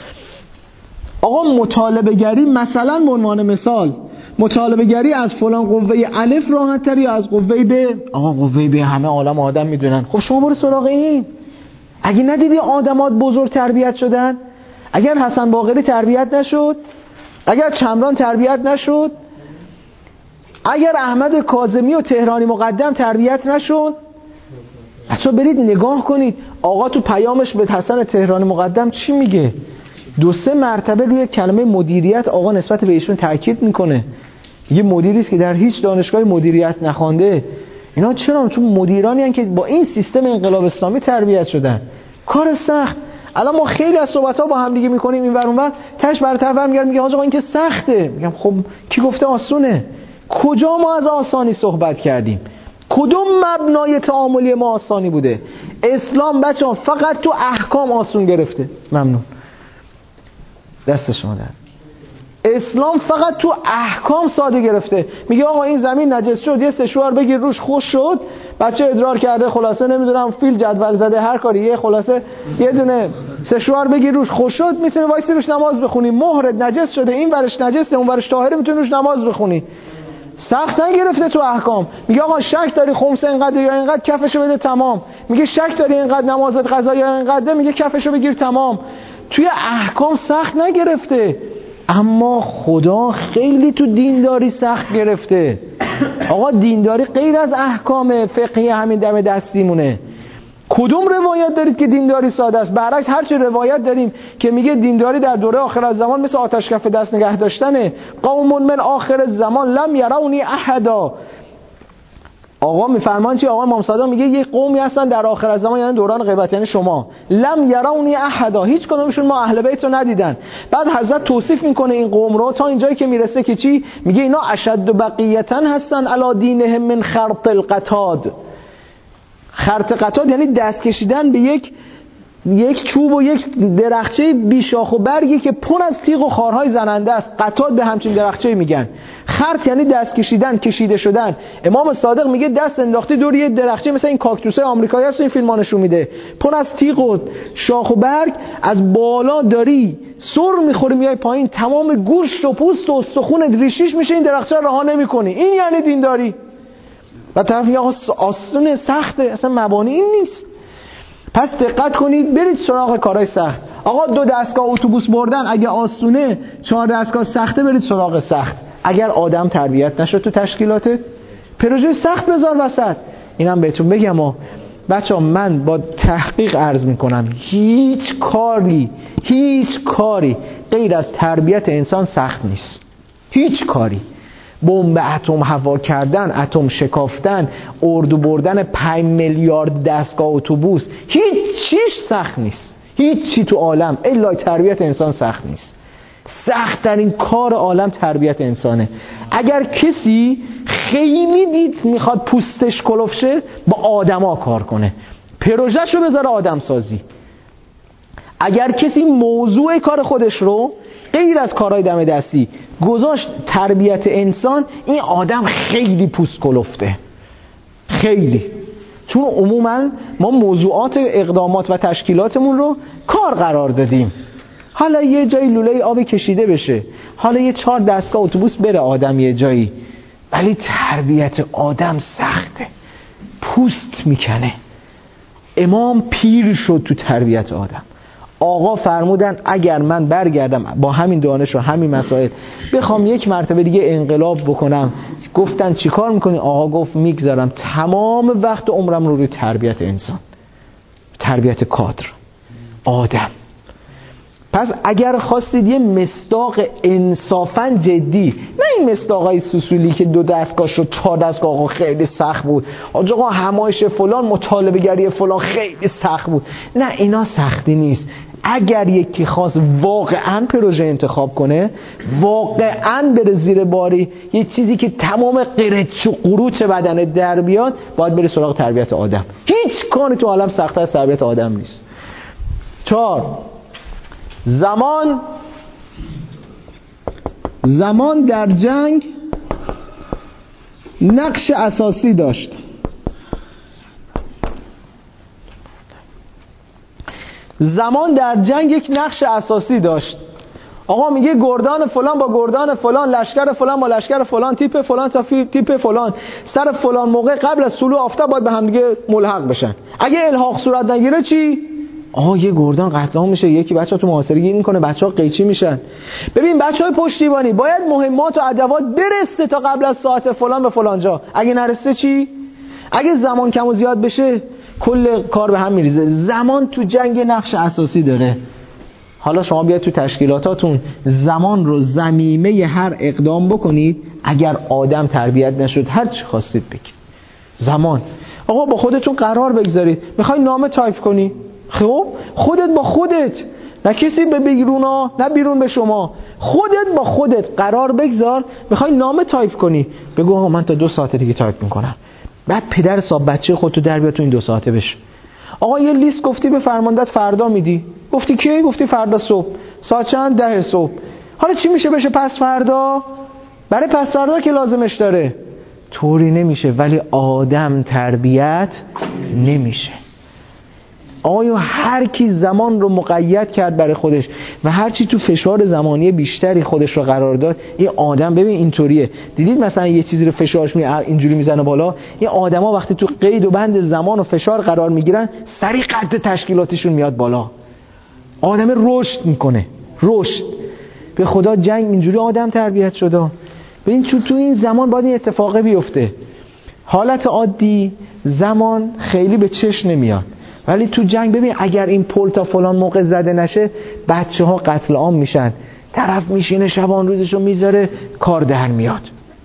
آقا مطالبه گری مثلا به عنوان مثال مطالبه گری از فلان قوه الف راحت تر یا از قوه ب؟ آقا قوه ب همه عالم آدم میدونن. خب شما برو سراغ این. اگه ندیدی آدمات بزرگ تربیت شدن، اگر حسن باقری تربیت نشد، اگر چمران تربیت نشد، اگر احمد کاظمی و تهرانی مقدم تربیت نشد، اصلا برید نگاه کنید آقا تو پیامش به حسن تهرانی مقدم چی میگه؟ دو سه مرتبه روی کلمه مدیریت آقا نسبت به ایشون تاکید میکنه. یه مدیری است که در هیچ دانشگاه مدیریت نخوانده. اینا چرا؟ چون مدیرانی هستند که با این سیستم انقلاب اسلامی تربیت شدن. کار سخت. الان ما خیلی از صحبت‌ها با هم دیگه می‌کنیم این ور اون ور، تاش برطرف برمیگرد میگه آقا این که سخته. میگم خب کی گفته آسونه؟ کجا ما از آسانی صحبت کردیم؟ کدوم مبنای تعاملی ما آسانی بوده؟ اسلام بچه‌ها فقط تو احکام آسون گرفته. ممنون. دست شما در. اسلام فقط تو احکام ساده گرفته. میگه آقا این زمین نجس شد یه سشوار بگیر روش خوش شد، بچه ادرار کرده خلاصه نمیدونم فیل جدول زده هر کاری یه خلاصه یه دونه سشوار بگیر روش خوش شد میتونی وایسی روش نماز بخونی. مهرت نجس شده این ورش نجسه اون ورش طاهره میتونی روش نماز بخونی. سخت نگرفته تو احکام. میگه آقا شک داری خمس اینقدر یا اینقدر کفشو بده تمام. میگه شک داری اینقدر نمازت قضا یا اینقدر، میگه کفشو بگیر تمام. توی احکام سخت نگرفته. اما خدا خیلی تو دینداری سخت گرفته. آقا دینداری غیر از احکام فقهی همین دم دستیمونه. کدوم روایت دارید که دینداری ساده است؟ برعکس هر چه روایت داریم که میگه دینداری در دوره آخر از زمان مثل آتش کف دست نگه داشتنه. قوم من آخر الزمان لم یرونی احدا. آقا میفرمان چی؟ آقا امام صادق میگه یه قومی هستن در آخر از زمان، یعنی دوران غیبت، یعنی شما، لم یرونی احدا، هیچ کدومشون ما اهل بیت رو ندیدن. بعد حضرت توصیف میکنه این قوم رو تا اینجایی که میرسه که چی؟ میگه اینا اشد بقیتا هستن علی دینهم من خرط القتاد. خرط قتاد یعنی دست کشیدن به یک یک چوب و یک درخچه بیشاخ و برگی که پر از تیغ و خارهای زننده است. قطات به همچین درخچه میگن. خرط یعنی دست کشیدن، کشیده شدن. امام صادق میگه دست انداختی دور یه درخچه مثل این کاکتوسای آمریکایی هست، این فیلم‌ها نشون میده، پر از تیغ و شاخ و برگ، از بالا داری سر میخوری میای پایین، تمام گوشت و پوست و استخون ریشیش میشه، این درخچه رها نمیکنی. این یعنی دینداری. و طرف میگه آسونه، سخته، اصلا مبانی این نیست. پس دقت کنید، برید سراغ کارهای سخت. آقا دو دستگاه اتوبوس بردن اگه آسونه، چهار دستگاه سخته، برید سراغ سخت. اگر آدم تربیت نشد تو تشکیلاتت، پروژه سخت بذار وسط. اینم بهتون بگم ها بچه‌ها، من با تحقیق عرض میکنم هیچ کاری هیچ کاری غیر از تربیت انسان سخت نیست. هیچ کاری. بمب اتم هوا کردن، اتم شکافتن، اردو بردن پنج میلیارد دستگاه اتوبوس، هیچ چیش سخت نیست. هیچ چی تو عالم الا تربیت انسان سخت نیست. سخت ترین کار عالم تربیت انسانه. اگر کسی خیلی دید میخواد پوستش کلوف شه، با آدما کار کنه، پروژه‌شو بذاره آدم سازی. اگر کسی موضوع کار خودش رو غیر از کارهای دم دستی گذاشت تربیت انسان، این آدم خیلی پوست کلفته، خیلی. چون عموما ما موضوعات اقدامات و تشکیلاتمون رو کار قرار دادیم. حالا یه جایی لوله آب کشیده بشه، حالا یه چهار دستگاه اتوبوس بره آدم یه جایی، ولی تربیت آدم سخته، پوست میکنه. امام پیر شد تو تربیت آدم. آقا فرمودن اگر من برگردم با همین دانش و همین مسائل بخوام یک مرتبه دیگه انقلاب بکنم، گفتن چی کار میکنی؟ آقا گفت میگذارم تمام وقت عمرم رو روی تربیت انسان، تربیت کادر آدم. پس اگر خواستید یه مصداق انصافاً جدی، نه این مصداقای سوسولی که دو دستگاه شد چهار دستگاه آقا خیلی سخت بود، آقا همایش فلان، مطالبه گری فلان خیلی سخت بود، نه اینا سختی نیست. اگر یکی خواست واقعاً پروژه انتخاب کنه، واقعاً بره زیر باری یه چیزی که تمام قرچ و قروچ بدن در بیاد، باید بره سراغ تربیت آدم. هیچ کاری تو عالم سخت‌تر از تربیت آدم نیست. چهار، زمان زمان در جنگ نقش اساسی داشت. زمان در جنگ یک نقش اساسی داشت. آقا میگه گردان فلان با گردان فلان، لشکر فلان با لشکر فلان، تیپ فلان تا تیپ فلان، سر فلان موقع قبل از طلوع آفتاب باید به هم دیگه ملحق بشن. اگه الحاق صورت نگیره چی؟ آها یه گردان قتل عام میشه، یکی بچه‌ها تو محاصره گیر میکنه، بچه‌ها قیچی میشن. ببین بچه‌های پشتیبانی باید مهمات و ادوات برسه تا قبل از ساعت فلان به فلان جا. اگه نرسه چی؟ اگه زمان کم و زیاد بشه کل کار به هم میریزه. زمان تو جنگ نقش اساسی داره. حالا شما بیاید تو تشکیلاتاتون زمان رو ضمیمه هر اقدام بکنید. اگر آدم تربیت نشد هر چی خواستید بگید. زمان. آقا با خودتون قرار بگذارید میخوای نامه تایپ کنی، خب خودت با خودت، نه کسی به بیرونا نه بیرون به شما، خودت با خودت قرار بگذار میخوای نامه تایپ کنی، بگو آقا من تا دو ساعت دیگه تایپ میکنم. بعد پدر صاحب بچه خودتو در بیار تو این دو ساعته بشه. آقا یه لیست گفتی به فرماندهت فردا میدی، گفتی کی؟ گفتی فردا صبح. ساعت چند؟ ده صبح. حالا چی میشه بشه پس فردا؟ برای پس فردا که لازمش داره. طوری نمیشه. ولی آدم تربیت نمیشه. آیا هر کی زمان رو مقید کرد برای خودش و هر چی تو فشار زمانی بیشتری خودش رو قرار داد، این آدم ببین اینطوریه. دیدید مثلا یه چیزی رو فشارش می اینجوری میزنه بالا، این آدما وقتی تو قید و بند زمان و فشار قرار میگیرن سریع قد تشکیلاتشون میاد بالا. آدم رشد میکنه، رشد. به خدا جنگ اینجوری آدم تربیت شده. ببین چون تو این زمان باید این اتفاقه بیفته. حالت عادی زمان خیلی به چشم نمیاد، ولی تو جنگ ببین اگر این پل تا فلان موقع زده نشه بچه ها قتل عام میشن، طرف میشینه شبان روزشو میذاره کار در میاد.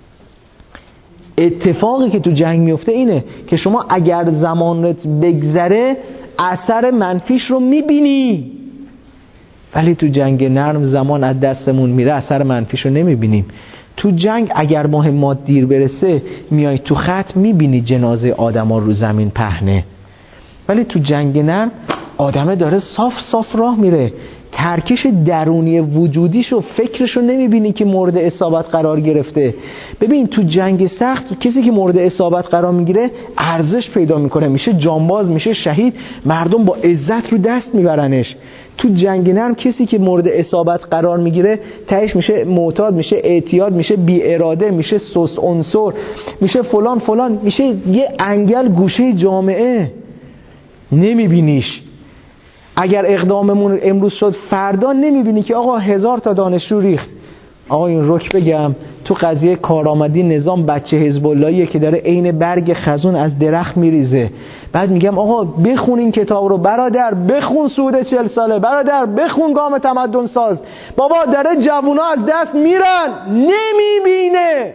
اتفاقی که تو جنگ میفته اینه که شما اگر زمانت بگذره اثر منفیش رو میبینی، ولی تو جنگ نرم زمان از دستمون میره اثر منفیش رو نمیبینیم. تو جنگ اگر مهمات دیر برسه میای تو خط میبینی جنازه آدم ها رو زمین پهنه، ولی تو جنگ نرم آدمه داره صاف صاف راه میره، ترکش درونی وجودیشو فکرشو نمیبینی که مورد اصابت قرار گرفته. ببین تو جنگ سخت کسی که مورد اصابت قرار میگیره ارزش پیدا میکنه، میشه جانباز، میشه شهید، مردم با عزت رو دست میبرنش. تو جنگ نرم کسی که مورد اصابت قرار میگیره تهش میشه معتاد، میشه اعتیاد، میشه بی اراده، میشه سست عنصر، میشه فلان فلان، میشه یه انگل گوشه جامعه، نمیبینیش. اگر اقداممون امروز شد فردا نمیبینی که آقا هزار تا دانشجو ریخت. آقا این رک بگم تو قضیه کارآمدی نظام بچه حزب اللهیه که داره عین برگ خزون از درخت میریزه. بعد میگم آقا بخون این کتاب رو برادر، بخون سود چهل ساله برادر، بخون گام تمدن ساز. بابا داره جوونا از دست میرن، نمیبینه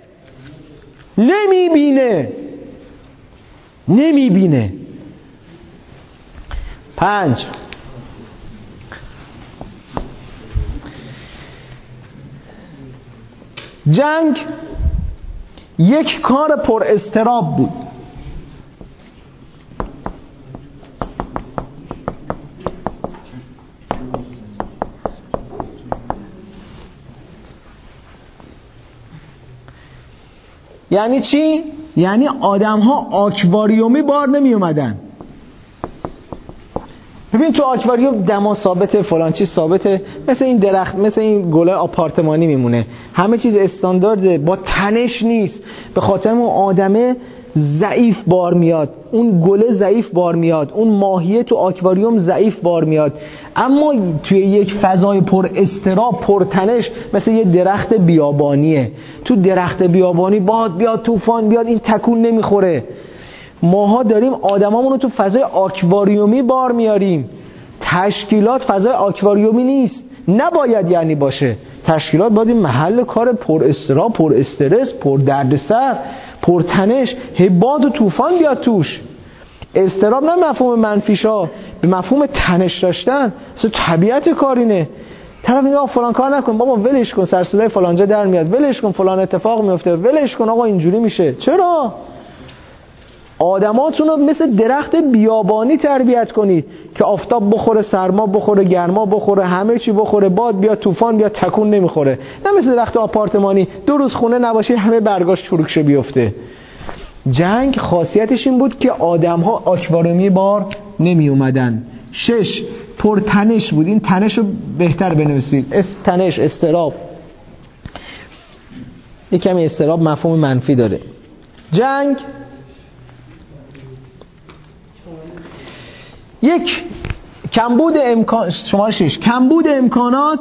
نمیبینه نمیبینه پنج، جنگ یک کار پر اضطراب بود. یعنی چی؟ یعنی آدم ها آکواریومی بار نمی اومدن. ببین تو آکواریوم دما ثابته، فلان چیز ثابته، مثل این درخت، مثل این گله آپارتمانی میمونه، همه چیز استاندارده، با تنش نیست. به خاطر اون آدمه ضعیف بار میاد، اون گله ضعیف بار میاد، اون ماهیه تو آکواریوم ضعیف بار میاد. اما توی یک فضای پر اضطراب، پر تنش، مثل یه درخت بیابانیه. تو درخت بیابانی باد بیاد، طوفان بیاد، این تکون نمیخوره. ماها داریم آدمامون رو تو فضای آکواریومی بار میاریم. تشکیلات فضای آکواریومی نیست، نباید یعنی باشه. تشکیلات باید این محل کار پر اضطراب، پر استرس، پر دردسر، پر تنش، هی باد و طوفان بیاد توش. اضطراب نه مفهوم منفیشا، به مفهوم تنش داشتن. اصلا طبیعت کارینه. طرف میگه فلان کار نکن، بابا ولش کن، سر صدای فلانجا در میاد، ولش کن، فلان اتفاق میفته، ولش کن، آقا اینجوری میشه. چرا؟ آدماتون رو مثل درخت بیابانی تربیت کنید که آفتاب بخوره، سرما بخوره، گرما بخوره، همه چی بخوره، باد بیاد، طوفان بیاد، تکون نمیخوره. نه مثل درخت آپارتمانی دو روز خونه نباشه همه برگاش چروکشه بیفته. جنگ خاصیتش این بود که آدم‌ها آکواریومی بار نمی اومدن. شش، پرتنش بود. این تنش رو بهتر بنویسید. اس تنش، استراب. یک کمی استراب مفهوم منفی داره. جنگ یک کمبود امکان، شماره شش، کمبود امکانات،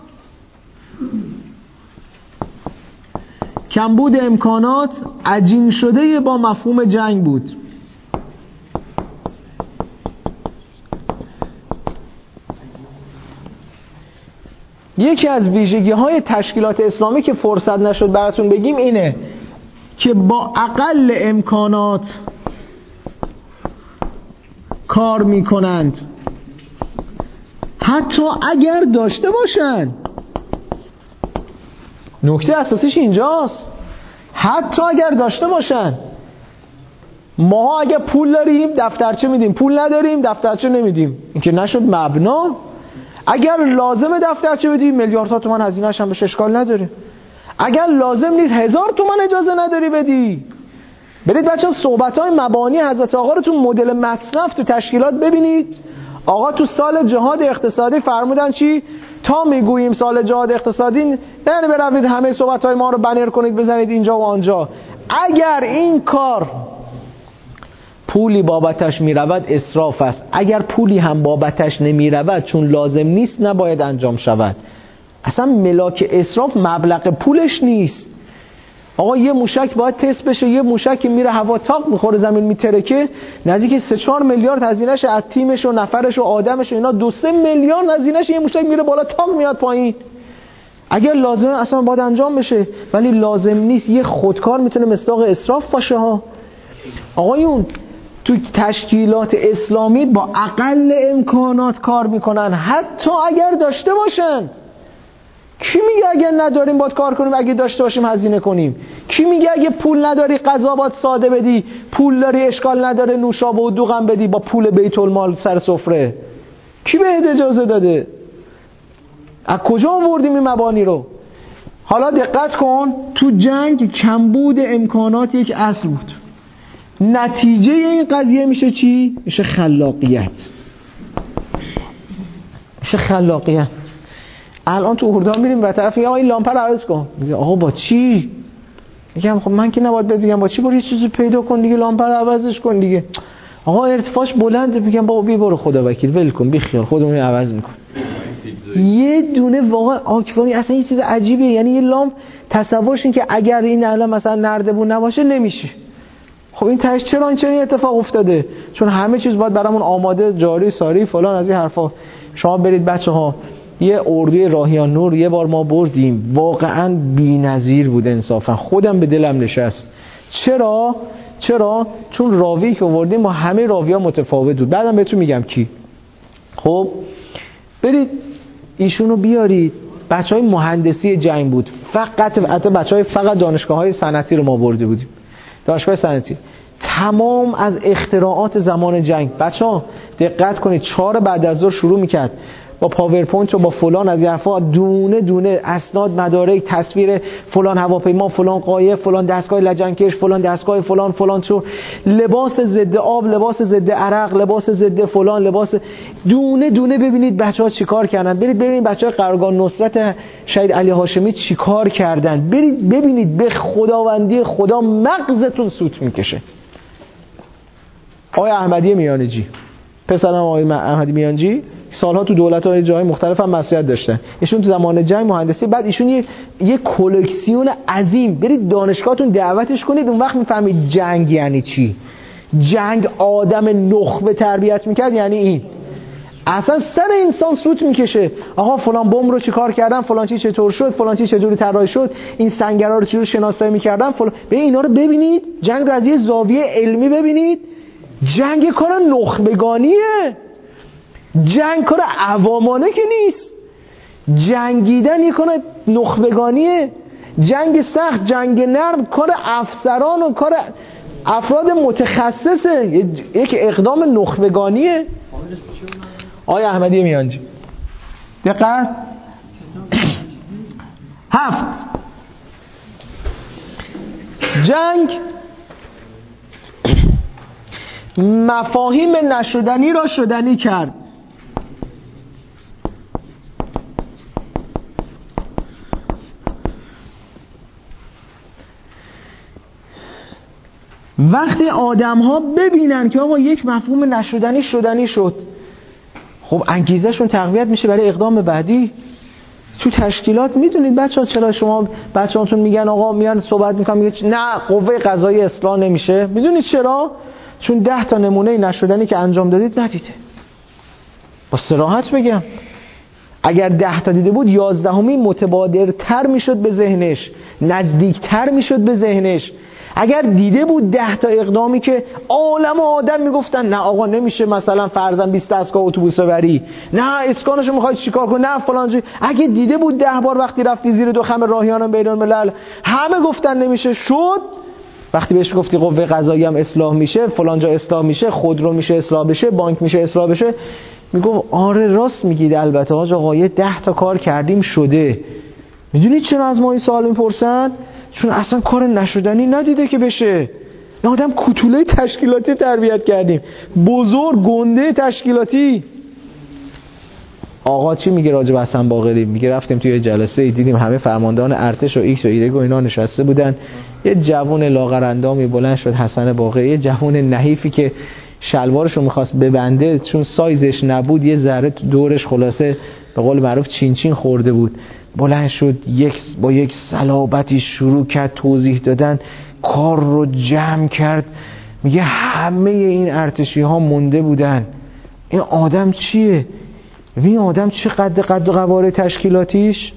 کمبود امکانات عجین شده با مفهوم جنگ بود. یکی از ویژگی های تشکیلات اسلامی که فرصت نشد براتون بگیم اینه که با اقل امکانات کار میکنند، حتی اگر داشته باشند. نکته اساسیش اینجاست، حتی اگر داشته باشند. ما اگر پول داریم دفترچه میدیم، پول نداریم دفترچه نمیدیم. این که نشد مبنا. اگر لازمه دفترچه بدیم میلیاردها تومان هزینه‌اش هم بهش اشکال نداره. اگر لازم نیست هزار تومان اجازه نداری بدی. برید بچه‌ها صحبت‌های مبانی حضرت آقا رو تو مدل مصرف تو تشکیلات ببینید. آقا تو سال جهاد اقتصادی فرمودن چی؟ تا میگوییم سال جهاد اقتصادی نه بروید همه صحبت‌های ما رو بنر کنید بزنید اینجا و آنجا. اگر این کار پولی بابتش میرود اسراف است. اگر پولی هم بابتش نمیرود چون لازم نیست نباید انجام شود. اصلا ملاک اسراف مبلغ پولش نیست. آقا یه موشک باید تست بشه، یه موشک که میره هوا تاق میخوره زمین میترکه نزدیک سه چهار میلیارد هزینه‌ش از تیمش و نفرش و آدمش و اینا، دو سه میلیارد هزینه‌ش. یه موشک میره بالا تاق میاد پایین. اگر لازمه اصلا باید انجام بشه، ولی لازم نیست. یه خودکار میتونه مصداق اسراف باشه ها. آقایون تو تشکیلات اسلامی با اقل امکانات کار میکنن، حتی اگر داشته باشند. کی میگه اگه نداریم باید کار کنیم، اگه داشته باشیم هزینه کنیم؟ کی میگه اگه پول نداری غذا باید ساده بدی، پول داری اشکال نداره نوشابه و دوغم بدی با پول بیت المال سر سفره؟ کی بهت اجازه داده؟ از کجا آوردیم این مبانی رو؟ حالا دقت کن، تو جنگ کمبود امکانات یک اصل بود. نتیجه این قضیه میشه چی؟ میشه خلاقیت. میشه خلاقیت. الان تو اردن میریم و طرف میگه آقا این لامپ رو عوض کن، میگه آقا با چی؟ میگم خب من که نباید بهت بگم با چی، برو یه چیزی پیدا کن دیگه، لامپ رو عوضش کن دیگه. آقا ارتفاعش بلنده، میگم بابا بی برو خدا وکیل ول کن، بی خیال خودمون عوض میکن. یه دونه واقعا آکوانی اصلا یه چیز عجیبه. یعنی یه لامپ تصورش این که اگر این الان مثلا نردبون نباشه نمیشه. خب این تاش چرا این چنین اتفاق افتاده؟ چون همه چیز باید برامون آماده، جاری ساری فلان از این حرفا. شما برید بچه‌ها یه اردوی راهیان نور یه بار ما بردیم، واقعا بی‌نظیر بود انصافا، خودم به دلم نشست. چرا؟ چرا؟ چون راوی که آوردیم با همه راوی‌ها متفاوت بود. بعدم بهتون میگم کی. خب برید ایشونو بیارید. بچهای مهندسی جنگ بود، فقط حتی بچهای فقط دانشگاه‌های صنعتی رو ما برده بودیم. دانشگاه صنعتی تمام از اختراعات زمان جنگ. بچه‌ها دقت کنید، چهار بعد از ظهر شروع می‌کرد با پاورپوینت و با فلان از حرفا، دونه دونه اسناد، مدارک، تصویر فلان هواپیما، فلان قایق، فلان دستگاه لجنکش، فلان دستگاه فلان فلان چو، لباس ضد آب، لباس ضد عرق، لباس ضد فلان، لباس دونه دونه. ببینید بچه‌ها چیکار کردن. برید ببینید بچه‌های قرارگاه نصرت شهید علی هاشمی چیکار کردن. برید ببینید، به خداوندی خدا مغزتون سوت میکشه. آقای احمدی میانجی، پسرم آقای احمدی میانجی، سالها تو دولت‌های جای مختلف هم مسئولیت داشتن. ایشون تو زمان جنگ مهندسی، بعد ایشون یه یه کلکسیون عظیم. برید دانشگاهتون دعوتش کنید، اون وقت میفهمید جنگ یعنی چی. جنگ آدم نخبه تربیت میکرد یعنی این. اصلا سر انسان سوت میکشه. آقا فلان بمب رو چیکار کردن، فلان چی چطور شد، فلان چی چجوری طراحی شد، این سنگرها رو چجوری شناسایی میکردن، فلان. به اینا رو ببینید. جنگ رو از یه زاویه علمی ببینید. جنگ کار نخبگانیه. جنگ کار عوامانه که نیست. جنگیدن یک کار نخبگانیه. جنگ سخت، جنگ نرم کار افسران و کار افراد متخصصه، یک اقدام نخبگانیه. آقای احمدی میانجی دقت. هفت، جنگ مفاهیم نشدنی را شدنی کرد. وقتی آدم ها ببینن که آقا یک مفهوم نشدنی شدنی شد، خب انگیزشون تقویت میشه برای اقدام بعدی. تو تشکیلات میدونید بچه ها چرا شما بچه هاتون میگن آقا میان صحبت میکنن میگه نه قوه قضایی اصلاح نمیشه؟ میدونید چرا؟ چون ده تا نمونه نشدنی که انجام دادید ندیده. با صراحت بگم اگر ده تا دیده بود یازدهمی متبادرتر میشد به ذهنش، نزدیکتر میشد به ذهنش. اگر دیده بود ده تا اقدامی که عالم آدم میگفتن نه آقا نمیشه، مثلا فرضاً بیست دستگاه اتوبوس بری، نه اسکانشو میخواید چیکار کنی، نه فلان چی. اگه دیده بود ده بار وقتی رفتی زیر دو خم راهیان بین الملل همه گفتن نمیشه، شد. وقتی بهش گفتی قوه قضایی هم اصلاح میشه، فلان جا اصلاح میشه، خودرو میشه اصلاح بشه، بانک میشه اصلاح بشه، میگفت آره راست میگید البته حاج آقا یه ده تا کار کردیم شده. میدونید چرا از ما این سوال میپرسن؟ چون اصلا کار نشدنی ندیده که بشه. این آدم کوتوله تشکیلاتی تربیت کردیم، بزرگ گنده تشکیلاتی. آقا چی میگه راجع به حسن باقری؟ میگه رفتیم توی جلسه دیدیم همه فرماندهان ارتش و ایکس و ایرگ و اینا نشسته بودن، یه جوون لاغرندامی بلند شد حسن باقری، یه جوون نحیفی که شلوارشو میخواست ببنده چون سایزش نبود یه ذره دورش خلاصه به قول معروف چین چین خورده بود، بلند شد یک با یک صلابتی شروع کرد توضیح دادن، کار رو جمع کرد. میگه همه این ارتشی ها مونده بودن این آدم چیه؟ این آدم چه قد قد و قواره تشکیلاتیش؟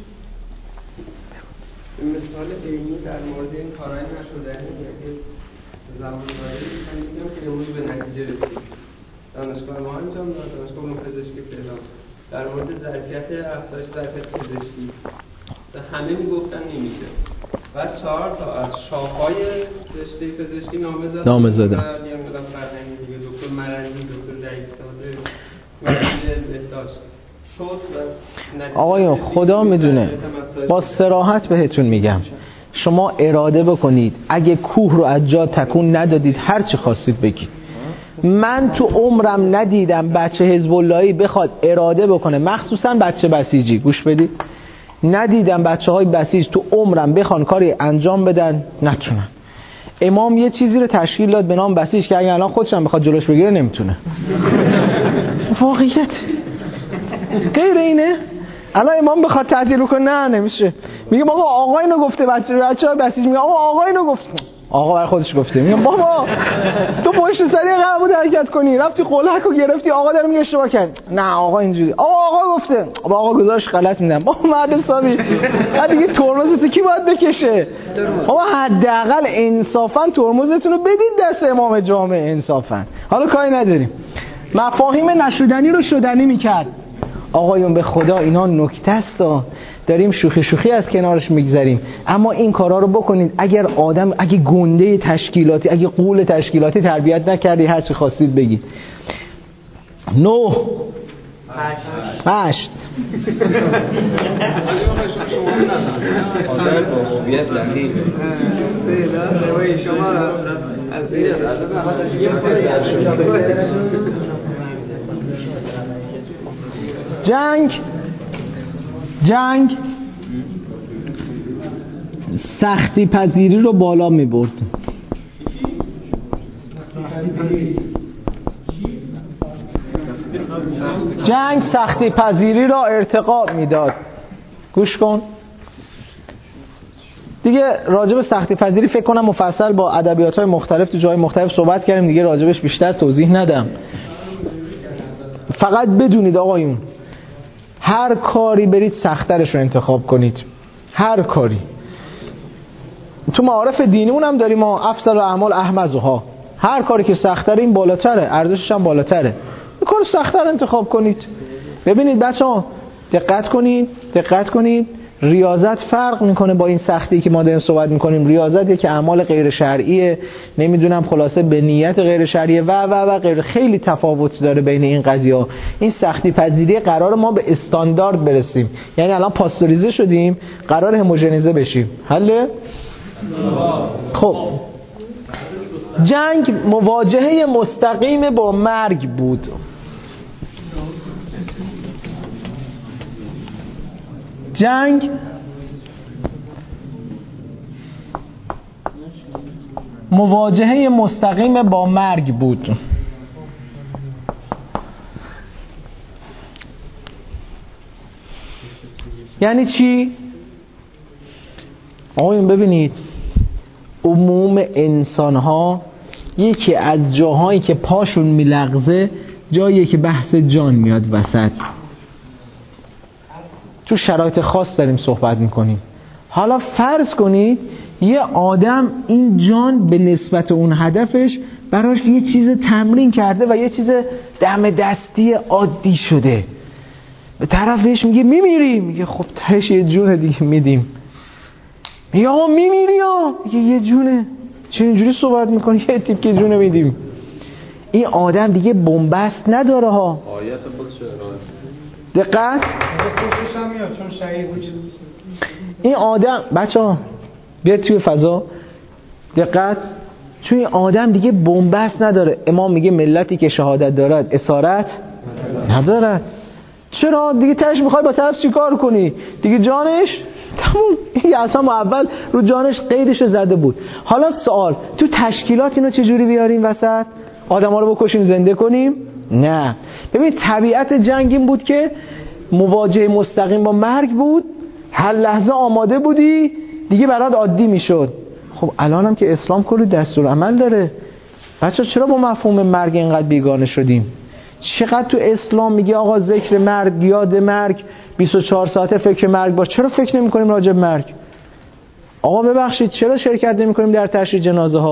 مثال علمی در مورد این کارهای نشدنی که زمان‌داری میگم که امروز به نتیجه رسید. دانشگاه ما انجام داد، دانشگاه علوم پزشکی فعلا در مورد ظرفیت افزایش ظرفیت پزشکی همه میگفتن نمیشه. بعد چهار تا از شاخه‌های رشته پزشکی نامزد نامزده. یه مقدار فرهنگی دیگه، دکتر مرزی، دکتر رئیس‌زاده، وزیر بهداشت شد و آقایون خدا میدونه، با صراحت بهتون میگم شما اراده بکنید، اگه کوه رو از جا تکون ندادید هر چی خواستید بگید. من تو عمرم ندیدم بچه حزب اللهی بخواد اراده بکنه، مخصوصا بچه بسیجی، گوش بدید، ندیدم بچه های بسیج تو عمرم بخوان کاری انجام بدن نتونن. امام یه چیزی رو تشکیل داد به نام بسیج که اگه الان خودش هم بخواد جلوش بگیره نمیتونه. واقعیت غیر اینه. الان امام بخواد تعطیل کنه نه نمیشه. میگه آقا آقا اینو گفته، بچه بچه‌ها بسیج میگه آقا آقا اینو گفته، آقا برای خودش گفته. میگم بابا تو پشت سری قرار بود حرکت کنی، رفتی قلهکو گرفتی، آقا داره میگه اشتباه کرد. نه آقا اینجوری، آقا آقا گفته، آقا آقا گذاشت غلط میدم. بابا مرد حسابی بعد دیگه ترمزت کی باید بکشه؟ بابا حداقل انصافا ترمزتون رو بدید دست امام جامع انصافا. حالا کاری نداریم، مفاهیم نشدنی رو شدنی میکرد. آقایون به خدا اینا نکته است، داریم شوخی شوخی از کنارش میگذریم، اما این کارا رو بکنید. اگر آدم اگه گنده تشکیلاتی، اگه غول تشکیلاتی تربیت نکردی هر چی خواستید بگید. نه هشت جنگ جنگ سختی پذیری رو بالا می برد. جنگ سختی پذیری را ارتقا میداد. گوش کن دیگه، راجب سختی پذیری فکر کنم مفصل با ادبیات‌های مختلف تو جای مختلف صحبت کردیم دیگه، راجبش بیشتر توضیح ندم. فقط بدونید آقایون هر کاری برید سخت‌ترش رو انتخاب کنید، هر کاری. تو معارف دینیمون هم داریم ما افضل الاعمال احمذها، هر کاری که سخت‌تره این بالاتره، ارزشش هم بالاتره، این کارو سخت‌تر انتخاب کنید. ببینید بچه‌ها دقت کنید دقت کنید ریاضت فرق میکنه با این سختی که ما داریم صحبت میکنیم. ریاضت که اعمال غیر شرعیه، نمیدونم خلاصه به نیت غیر شرعیه و و و غیر، خیلی تفاوت داره بین این قضیه. این سختی پذیری قرار ما به استاندارد برسیم، یعنی الان پاستوریزه شدیم قرار هموژنیزه بشیم. حله؟ خب جنگ مواجهه مستقیم با مرگ بود. جنگ مواجهه مستقیم با مرگ بود. یعنی آقایون ببینید عموم انسان ها یکی از جاهایی که پاشون میلغزه جایی که بحث جان میاد وسط. تو شرایط خاص داریم صحبت میکنیم. حالا فرض کنید یه آدم این جان به نسبت اون هدفش براش یه چیز تمرین کرده و یه چیز دم دستی عادی شده، به طرفش میگه میمیری، میگه خب تهش یه جون دیگه میدیم، میگه آقا میمیری ها، میگه یه جونه، چه اینجوری صحبت میکنی یه تیپ که جونه میدیم. این آدم دیگه بنبست نداره ها. آیت خودش دقت خوشش هم میاد چون شهید بود. این آدم بچه ها بیاد توی فضا دقت، چون این آدم دیگه بنبست نداره. امام میگه ملتی که شهادت دارد اسارت ندارد. چرا؟ دیگه تهش میخوای با طرف چیکار کنی؟ دیگه جانش تموم. این اصلا اول رو جانش قیدش زده بود. حالا سوال، تو تشکیلات اینو چجوری بیاریم وسط؟ آدم ها رو بکشیم زنده کنیم؟ نه. ببین طبیعت جنگ این بود که مواجهه مستقیم با مرگ بود، هر لحظه آماده بودی، دیگه برات عادی میشد. خب الان هم که اسلام کلی دستور عمل داره. بچه چرا با مفهوم مرگ اینقدر بیگانه شدیم؟ چقدر تو اسلام میگه آقا ذکر مرگ، یاد مرگ، بیست و چهار ساعته فکر مرگ باش. چرا فکر نمی کنیم راجع به مرگ؟ آقا ببخشید چرا شرکت نمی کنیم در تشییع جنازه ها؟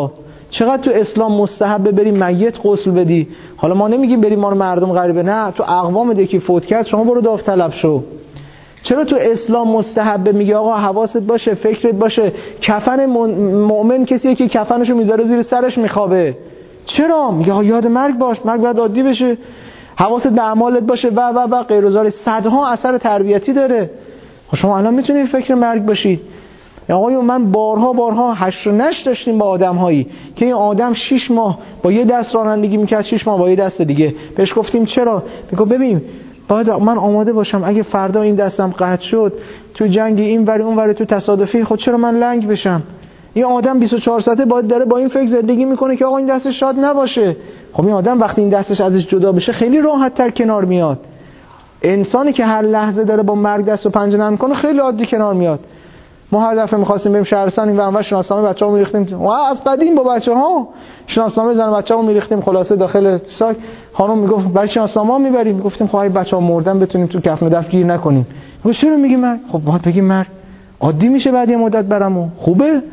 چقدر تو اسلام مستحبه بری میت غسل بدی. حالا ما نمیگیم بریم ما رو مردم غریبه، نه، تو اقوام دیگه فوت کرد شما برو داوطلب شو. چرا تو اسلام مستحبه میگه آقا حواست باشه، فکرت باشه، کفن مؤمن کسیه که کفنشو میذاره زیر سرش میخوابه. چرا؟ میگه آقا یاد مرگ باش، مرگ باید عادی بشه، حواست به اعمالت باشه و و و غیر و صدها اثر تربیتی داره. شما الان میتونید فکر مرگ باشید. آقایون من بارها بارها هشت و نشت داشتیم با آدم‌هایی که این آدم شش ماه با یه دست رانندگی میکرد، شش ماه با یه دست دیگه. بهش گفتیم چرا؟ میگه ببین باید من آماده باشم اگه فردا این دستم قطع شد تو جنگی این وری اون وری تو تصادفی، خود چرا من لنگ بشم؟ این آدم بیست و چهار ساعته باید داره با این فکر زندگی میکنه که آقا این دستش شاد نباشه. خب این آدم وقتی این دستش ازش جدا بشه خیلی راحت تر کنار میاد. انسانی که هر لحظه داره با مرگ دست و پنجه نرم کنه خیلی عادی کنار میاد. ما هر دفعه می‌خواستیم بریم شهرستان این ور شناسنامه بچه‌ها می‌ریختیم، وا از قدیم با بچه‌ها شناسنامه زن بچه‌ها می‌ریختیم خلاصه داخل ساک. خانم میگفت برای شناسنامه می‌بریم، گفتیم خب بچه‌ها مردن بتونیم تو کفن و دفن گیر نکنیم. گفت چرا میگی مرگ؟ خب باید بگیم مرگ عادی میشه بعد یه مدت برامو خوبه.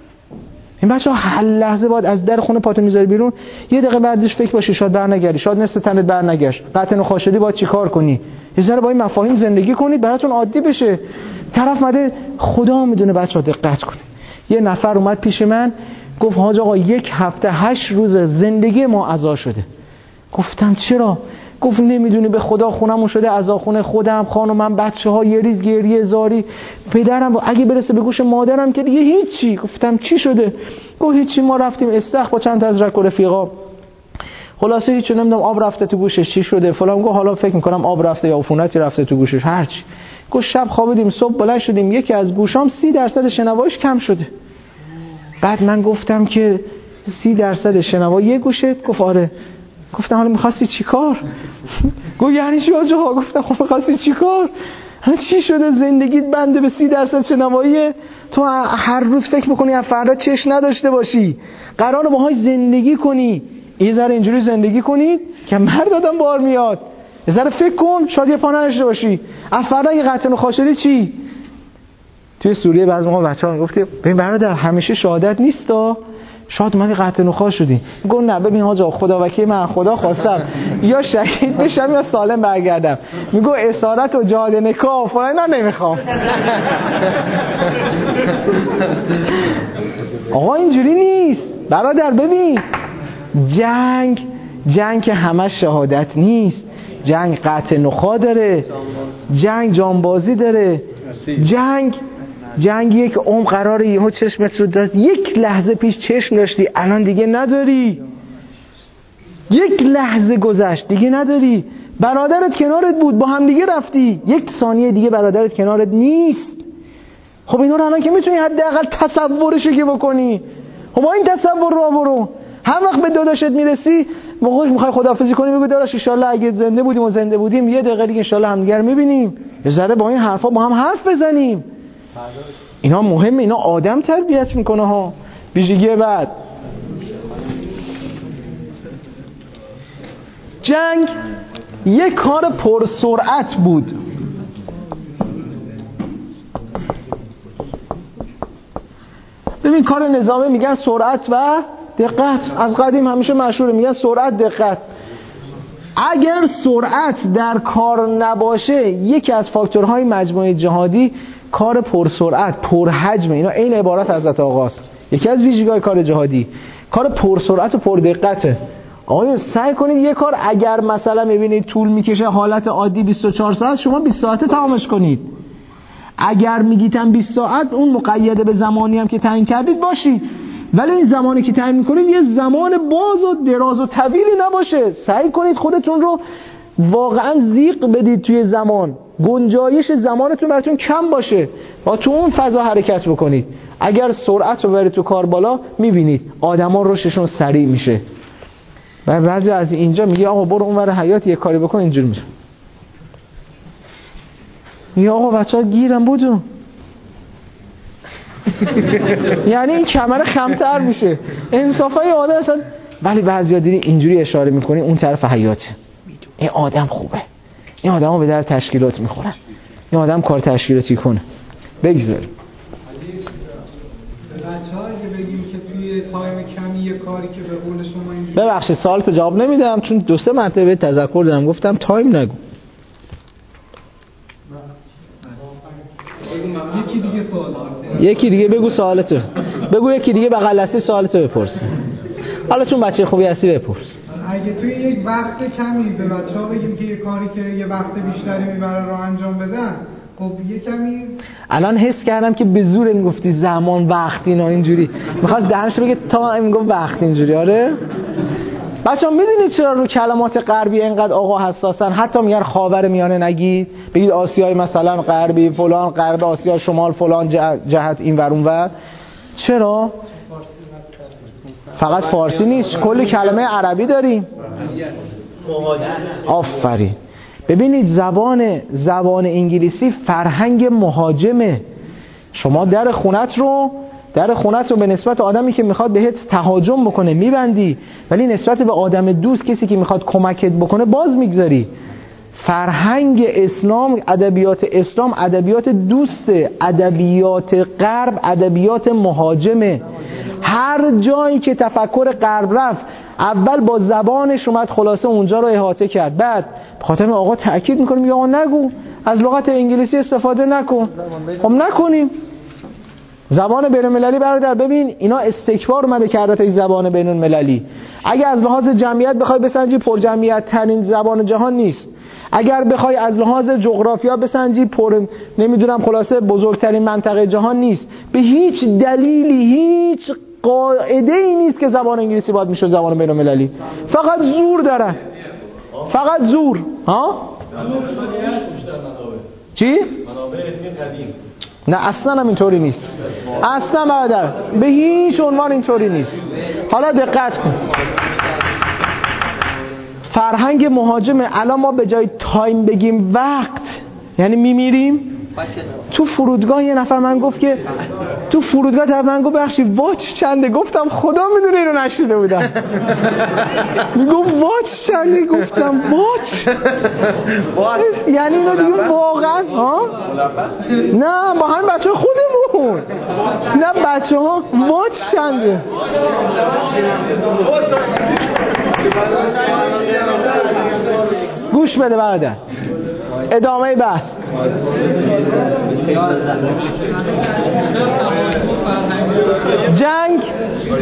این بچه‌ها هر لحظه باید از در خونه پاتو میذاری بیرون، یه دقیقه بعدش فکر باشی شاید برنگردی، شاید نصف تنت برنگشت، قطع نخاع شدی باید چیکار کنی. یه ذره با این مفاهیم زندگی کنید براتون عادی بشه. طرف مده خدا میدونه بچه‌ها دقت کنید. یه نفر اومد پیش من گفت حاج آقا یک هفته هشت روز زندگی ما عزا شده. گفتم چرا؟ گفت نمیدونی به خدا خونمون شده عزاخونه، خودم خانومم بچه‌ها یه ریز گریه زاری، پدرم اگه برسه به گوش مادرم که دیگه هیچی. گفتم چی شده؟ گفت هیچی، ما رفتیم استخ با چند تا از رک و رفیقا، خلاصه هیچ نمیدونم آب رفته تو گوشش، چی شده فلان. گفت حالا فکر میکنم آب رفته یا عفونتی رفته تو گوشش هرچی. گفت شب خوابیدیم صبح بلند شدیم یکی از گوشام سی درصد شنواییش کم شده. بعد من گفتم که سی درصد شنوایی یه گوشت؟ گفت آره. گفتم حالا می‌خواستی چیکار؟ گفت یعنی چی آجا؟ گفتم خب می‌خواستی چیکار؟ حالا چی شده زندگیت بنده به سی درصد شنوایی؟ تو هر روز فکر می‌کنی از فردا چش نداشته باشی، قراره باهاش زندگی کنی. یه ذره اینجوری زندگی کنید که مرد آدم بار میاد. یه ذره فکر کن شاید یه پا نداشته باشی، از فردا یه قطع نخاع شدی چی؟ توی سوریه بعضی موقع بچه‌ها میگفتن ببین برادر همیشه شهادت نیستا، شاید من قطع نخاع شدی. گفت نه ببین حاجا خدا وکیل من خدا خواستم یا شهید بشم یا سالم برگردم. میگه اسارت و جهاد نکاح فلان اینا نمیخوام. آقا اینجوری نیست برادر. ببین جنگ جنگ که همه شهادت نیست، جنگ قطع نخاع داره، جنگ جانبازی داره، جنگ جنگ یک عمر قراره یهو چشمت رو داشت یک لحظه پیش چشم داشتی الان دیگه نداری، یک لحظه گذشت دیگه نداری. برادرت کنارت بود با هم دیگه رفتی، یک ثانیه دیگه برادرت کنارت نیست. خب اینا رو الان که میتونی حداقل تصورش که بکنی. خب با این تصور را برو، هر وقت به داداشت میرسی موقعی میخوای خداحافظی کنی بگو داداش ان شاءالله اگه زنده بودیم و زنده بودیم یه دقیقه دیگه ان شاءالله همدیگه رو میبینیم، یه ذره با این حرفا با هم حرف بزنیم. اینا مهمه، اینا آدم تربیت میکنه ها. ویژگی بعد جنگ یک کار پرسرعت بود. ببین کار نظامی میگن سرعت و دقت، از قدیم همیشه مشهوره میگن سرعت دقت. اگر سرعت در کار نباشه یکی از فاکتورهای مجموعه جهادی کار پرسرعت پرحجم، اینا این عبارت حضرت آقاست. یکی از ویژگی‌های کار جهادی کار پرسرعت و پردقته. آقایون سعی کنید یه کار اگر مثلا میبینید طول میکشه حالت عادی بیست و چهار ساعت شما بیست ساعته تمامش کنید. اگر میگیتم بیست ساعت اون مقید به زمانی هم که تعیین کردید باشید، ولی این زمانی که تعیین میکنید یه زمان باز و دراز و طویلی نباشه. سعی کنید خودتون رو واقعا زیق بدید توی زمان، گنجایش زمانتون براتون کم باشه و تو اون فضا حرکت بکنید. اگر سرعت رو برید تو کار بالا میبینید آدما رشدشون سریع میشه. و بعضی از اینجا میگه آقا برو اونور حیات یه کاری بکن، اینجوری میشه. میگه آقا بچه‌ها گیرم بودون. یعنی این کمر خمتر میشه. انصافای آدم اصلا. ولی بعضیا دیدی اینجوری اشاره میکنی اون طرف حیات. این آدم خوبه. این آدم‌ها به در تشکیلات میخورن. این آدم کار تشکیلاتی کنه. بگذار. بچه‌ها اگه بگیم که توی تایم کمی یه کار کاری که به قول شما اینجوری. ببخشید سوالتو جواب نمیدم چون دو سه مرتبه بهت تذکر دادم گفتم تایم نگو. یکی دیگه سوال. یکی دیگه بگو سوالتو. بگو یکی دیگه بغل دستی سوالتو بپرس. حالا چون بچه خوبی هستی بپرس. اگه توی یک وقت کمی به بچه‌ها بگیم که یه کاری که یه وقت بیشتری میبره رو انجام بدن، خب یه کمی الان حس کردم که به زور میگفتی زمان وقت اینا اینجوری. میخواست دهنش بگه تا میگم وقت اینجوری. آره بچه‌ها میدونید چرا رو کلمات غربی اینقدر آقا حساسن؟ حتی میگن خاور میانه نگید، بگید آسیای مثلا غربی فلان، غرب آسیا شمال فلان جهت این ور اون ور. چرا؟ فقط فارسی نیست، کلی کلمه عربی داریم. آفرین. ببینید زبان زبان انگلیسی فرهنگ مهاجمه. شما در خونت رو در خونت رو به نسبت آدمی که میخواد بهت تهاجم بکنه میبندی، ولی نسبت به آدم دوست، کسی که میخواد کمکت بکنه، باز میگذاری. فرهنگ اسلام، ادبیات اسلام ادبیات دوسته، ادبیات غرب ادبیات مهاجمه. هر جایی که تفکر غرب رفت اول با زبانش اومد خلاصه اونجا رو احاطه کرد، بعد بخاطر آقا تأکید میکنیم یا آقا نگو از لغت انگلیسی استفاده نکن. خب نکنیم. زبان بین المللی برادر ببین اینا استکبار اومده کرده زبان بین المللی. اگه از لحاظ جمعیت بخوای بسنجی پر جمعیت ترین زبان جهان نیست. اگر بخوای از لحاظ جغرافیا بسنجی پر نمیدونم خلاصه بزرگترین منطقه جهان نیست. به هیچ دلیلی هیچ قاعده ای نیست که زبان انگلیسی باید میشه زبان بین المللی. فقط زور داره. فقط زور. ها؟ چی؟ منابع علمی قدیم. نه اصلا هم اینطوری نیست. اصلا برادر به هیچ عنوان اینطوری نیست. حالا دقت کن. فرهنگ مهاجمه. الان ما به جای تایم بگیم وقت یعنی میمیریم. تو فرودگاه یه نفر من گفت که تو فرودگاه طرف من گفت بخشی واچ چنده؟ گفتم خدا میدونه اینو نشیده بودم. میگفت واچ چنده؟ گفتم واچ یعنی اینو دیگه واقعا ها؟ نه با همین بچه ها خودمون، نه بچه ها واچ چنده؟ گوش بده برادر، ادامه بحث. جنگ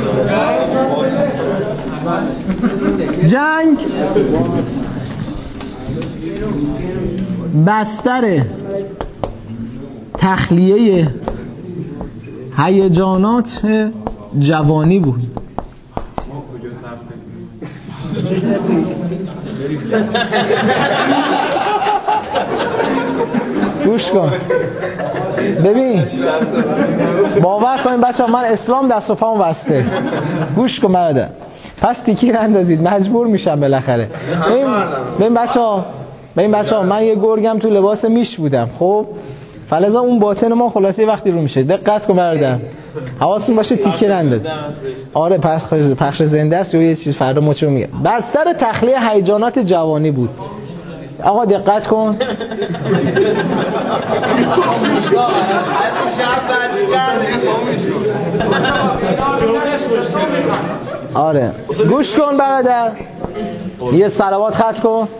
جنگ بستر تخلیه هیجانات جوانی بود. گوش کن ببین، باور کنید بچه ها من اسلام دست و پام بسته. گوش کن برادر، پس تیکی اندازید مجبور میشم بالاخره. ببین ببین بچه ها ببین بچه ها من یه گرگم تو لباس میش بودم، خب فلزا اون باطن ما خلاصه وقتی رو میشه. دقت کن برادر، حواستون باشه تیکی انداز. آره پس پخش زنده است یا یه چیز فردا مچو میگه. بستر تخلیه هیجانات جوانی بود. آقا دقت کن. آره گوش کن برادر، یه صلوات خط کن.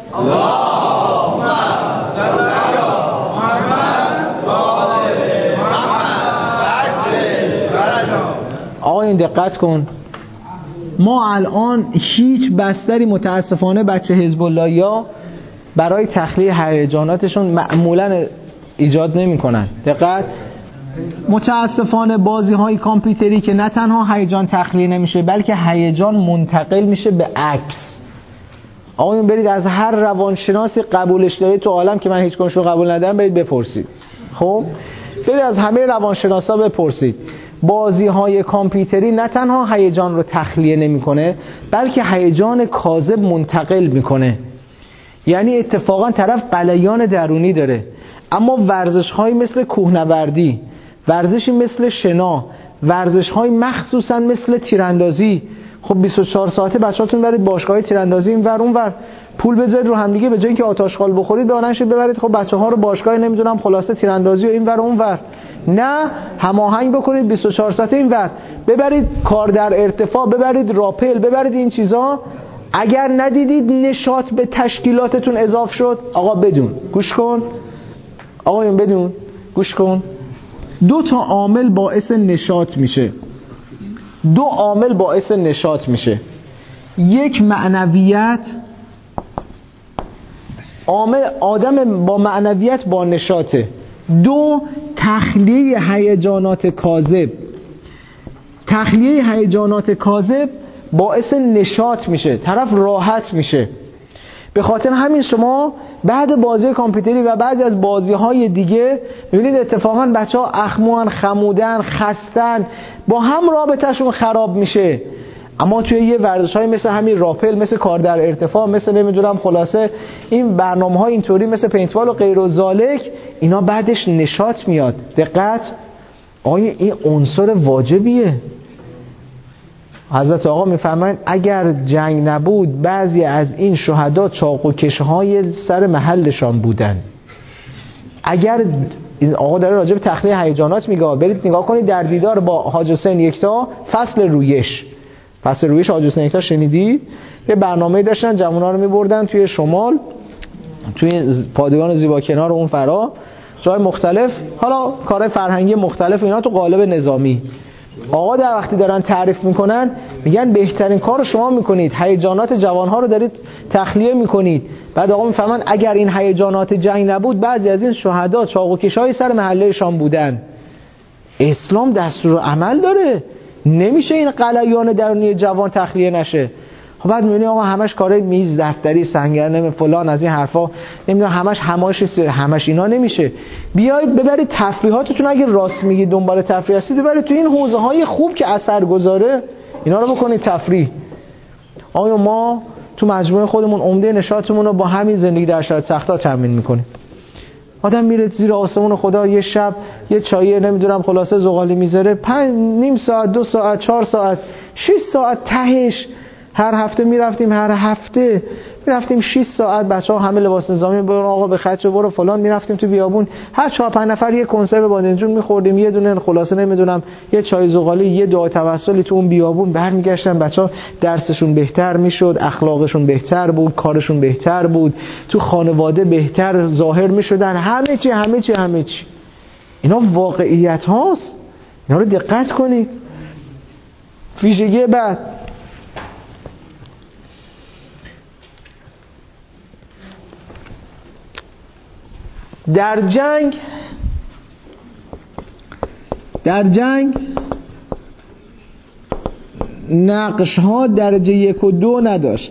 آقا این دقت کن، ما الان هیچ بستری متاسفانه بچه حزب الله یا برای تخلیه هیجاناتشون معمولا ایجاد نمی کنن. دقت، متاسفانه بازی های کامپیوتری که نه تنها هیجان تخلیه نمیشه بلکه هیجان منتقل میشه به عکس. آقایون برید از هر روانشناسی قبولش دارید تو عالم که من هیچ کنشون قبول ندارم برید بپرسید. خب برید از همه روانشناسا بپرسید. بازی های کامپیوتری نه تنها هیجان رو تخلیه نمیکنه بلکه هیجان کاذب منتقل میکنه. یعنی اتفاقا طرف غلیان درونی داره، اما ورزش های مثل کوهنوردی، ورزشی مثل شنا، ورزش های مخصوصا مثل تیراندازی، خب بیست و چهار ساعته بچه‌هاتون برید باشگاه تیراندازی این ور اون ور، پول بذارید رو هم دیگه، به جای اینکه آتش‌خال بخورید دانش ببرید خب بچه‌ها رو باشگاه نمیدونم خلاصه تیراندازی و این ور اون ور. نه، هماهنگ بکنید بیست و چهار ساعته این ور، ببرید کار در ارتفاع، ببرید راپل، ببرید این چیزا. اگر ندیدید نشاط به تشکیلاتتون اضاف شد، آقا بدون، گوش کن آقایون، بدون، گوش کن. دو تا عامل باعث نشاط میشه، دو عامل باعث نشاط میشه. یک معنویت، عامل آدم با معنویت با نشاطه. دو تخلیه هیجانات کاذب. تخلیه هیجانات کاذب باعث نشاط میشه، طرف راحت میشه. به خاطر همین شما بعد بازی کامپیوتری و بعد از بازی‌های دیگه می‌بینید اتفاقاً بچه‌ها اخموان، خمودن، خستن، با هم رابطه‌شون خراب میشه. اما توی یه ورزش‌های مثل همین راپل، مثل کار در ارتفاع، مثل نمیدونم خلاصه این برنامه‌ها اینطوری مثل پینتبال و غیر و ذالک، اینا بعدش نشاط میاد. دقت، آیا این عنصر واجبیه؟ حضرت آقا میفرمایند اگر جنگ نبود بعضی از این شهدا چاقوکش‌های سر محلشان بودن. اگر این آقا داره راجع به تخلیه هیجانات میگه، برید نگاه کنید در دیدار با حاج حسین یکتا فصل رویش، فصل رویش حاج حسین یکتا شنیدید؟ یه برنامه‌ای داشتن، جوونا رو می‌بردن توی شمال، توی پادگان زیبا کنار اون فرا، جای مختلف، حالا کارهای فرهنگی مختلف اینا تو قالب نظامی. آقا در وقتی دارن تعریف میکنن میگن بهترین کار رو شما میکنید، هیجانات جوانها رو دارید تخلیه میکنید. بعد آقا میفهمن اگر این هیجانات جنگ نبود بعضی از این شهدا چاقوکش‌های سر محلهشان بودن. اسلام دستور عمل داره، نمیشه این غلیان درونی جوان تخلیه نشه. خب بعد میبینی آقا همش کارهای میز دفتری سنگرنم فلان از این حرفا، نمیدونم همش هماش همش اینا نمیشه. بیایید ببرید تفریحاتتون، اگه راست میگی دنبال تفریح هستید ببرید تو این حوزه های خوب که اثر گذاره، اینا رو بکنید تفریح. آیا ما تو مجموعه خودمون عمده نشاطمون رو با همین زندگی در شرایط سختا تامین میکنیم؟ آدم میره زیر آسمون خدا یه شب یه چایی نمیدونم خلاصه زغالی میذاره، پنج نیم ساعت، دو ساعت، چهار ساعت، شش ساعت تهش. هر هفته میرفتیم، هر هفته میرفتیم شش ساعت، بچه‌ها همه لباس نظامی، برو آقا به خط رو برو فلان، میرفتیم تو بیابون، هر چهار پنج نفر یه کنسرو بادمجون میخوردیم، یه دونه خلاصه نمیدونم یه چای زغالی، یه دعا توسلی تو اون بیابون. برمیگشتن بچه‌ها درسشون بهتر میشد، اخلاقشون بهتر بود، کارشون بهتر بود، تو خانواده بهتر ظاهر میشدن، همه چی همه چی همه چی. اینا واقعیت هاست، اینا رو دقت کنید. ویژگی بعد، در جنگ در جنگ نقش ها درجه یک و دو نداشت.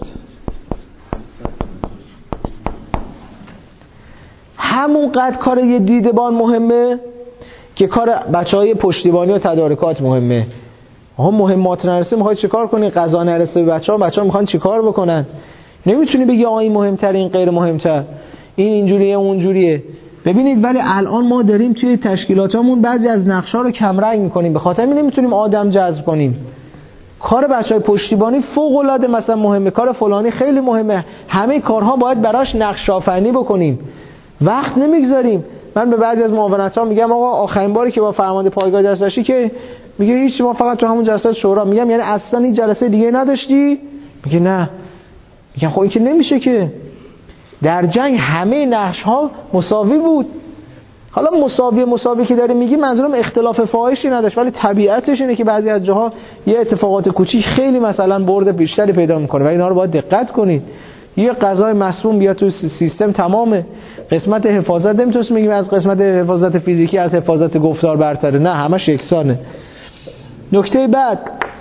همونقدر کار یه دیدبان مهمه که کار بچه های پشتیبانی و تدارکات مهمه. آها مهمات نرسه میخوای چه کار کنی؟ غذا نرسه به بچه ها، بچه ها میخوان چی کار بکنن؟ نمیتونی بگی آه این مهمتر این غیر مهمتر، این اینجوریه اونجوریه. ببینید ولی الان ما داریم توی تشکیلاتمون بعضی از نقشا رو کم رنگ میکنیم، به خاطر همین نمیتونیم آدم جذب کنیم. کار بچهای پشتیبانی فوق العاده مثلا مهمه، کار فلانی خیلی مهمه، همه کارها باید براش نقش آفرینی بکنیم، وقت نمیگذاریم. من به بعضی از معاونت‌ها میگم آقا آخرین باری که با فرمانده پایگاه جلسه داشتی که میگه هیچ، ما فقط تو همون جلسات شورا. میگم یعنی اصلا این جلسه دیگه نداشتی؟ میگه نه. میگم خب این که نمیشه که. در جنگ همه نقش ها مساوی بود. حالا مساوی مساوی که داره میگی منظورم اختلاف فاحشی نداشت، ولی طبیعتش اینه که بعضی از جاها یه اتفاقات کوچیک خیلی مثلا برد بیشتری پیدا میکنه و اینا رو باید دقت کنید. یه غذای مسموم بیاد تو سیستم تمامه. قسمت حفاظت نمیتونست میگیم از قسمت حفاظت فیزیکی از حفاظت گفتار برتره، نه همش یکسانه. نکته بعد،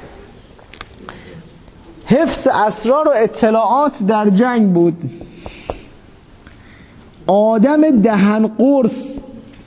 حفظ اسرار و اطلاعات در جنگ بود. آدم دهن قرص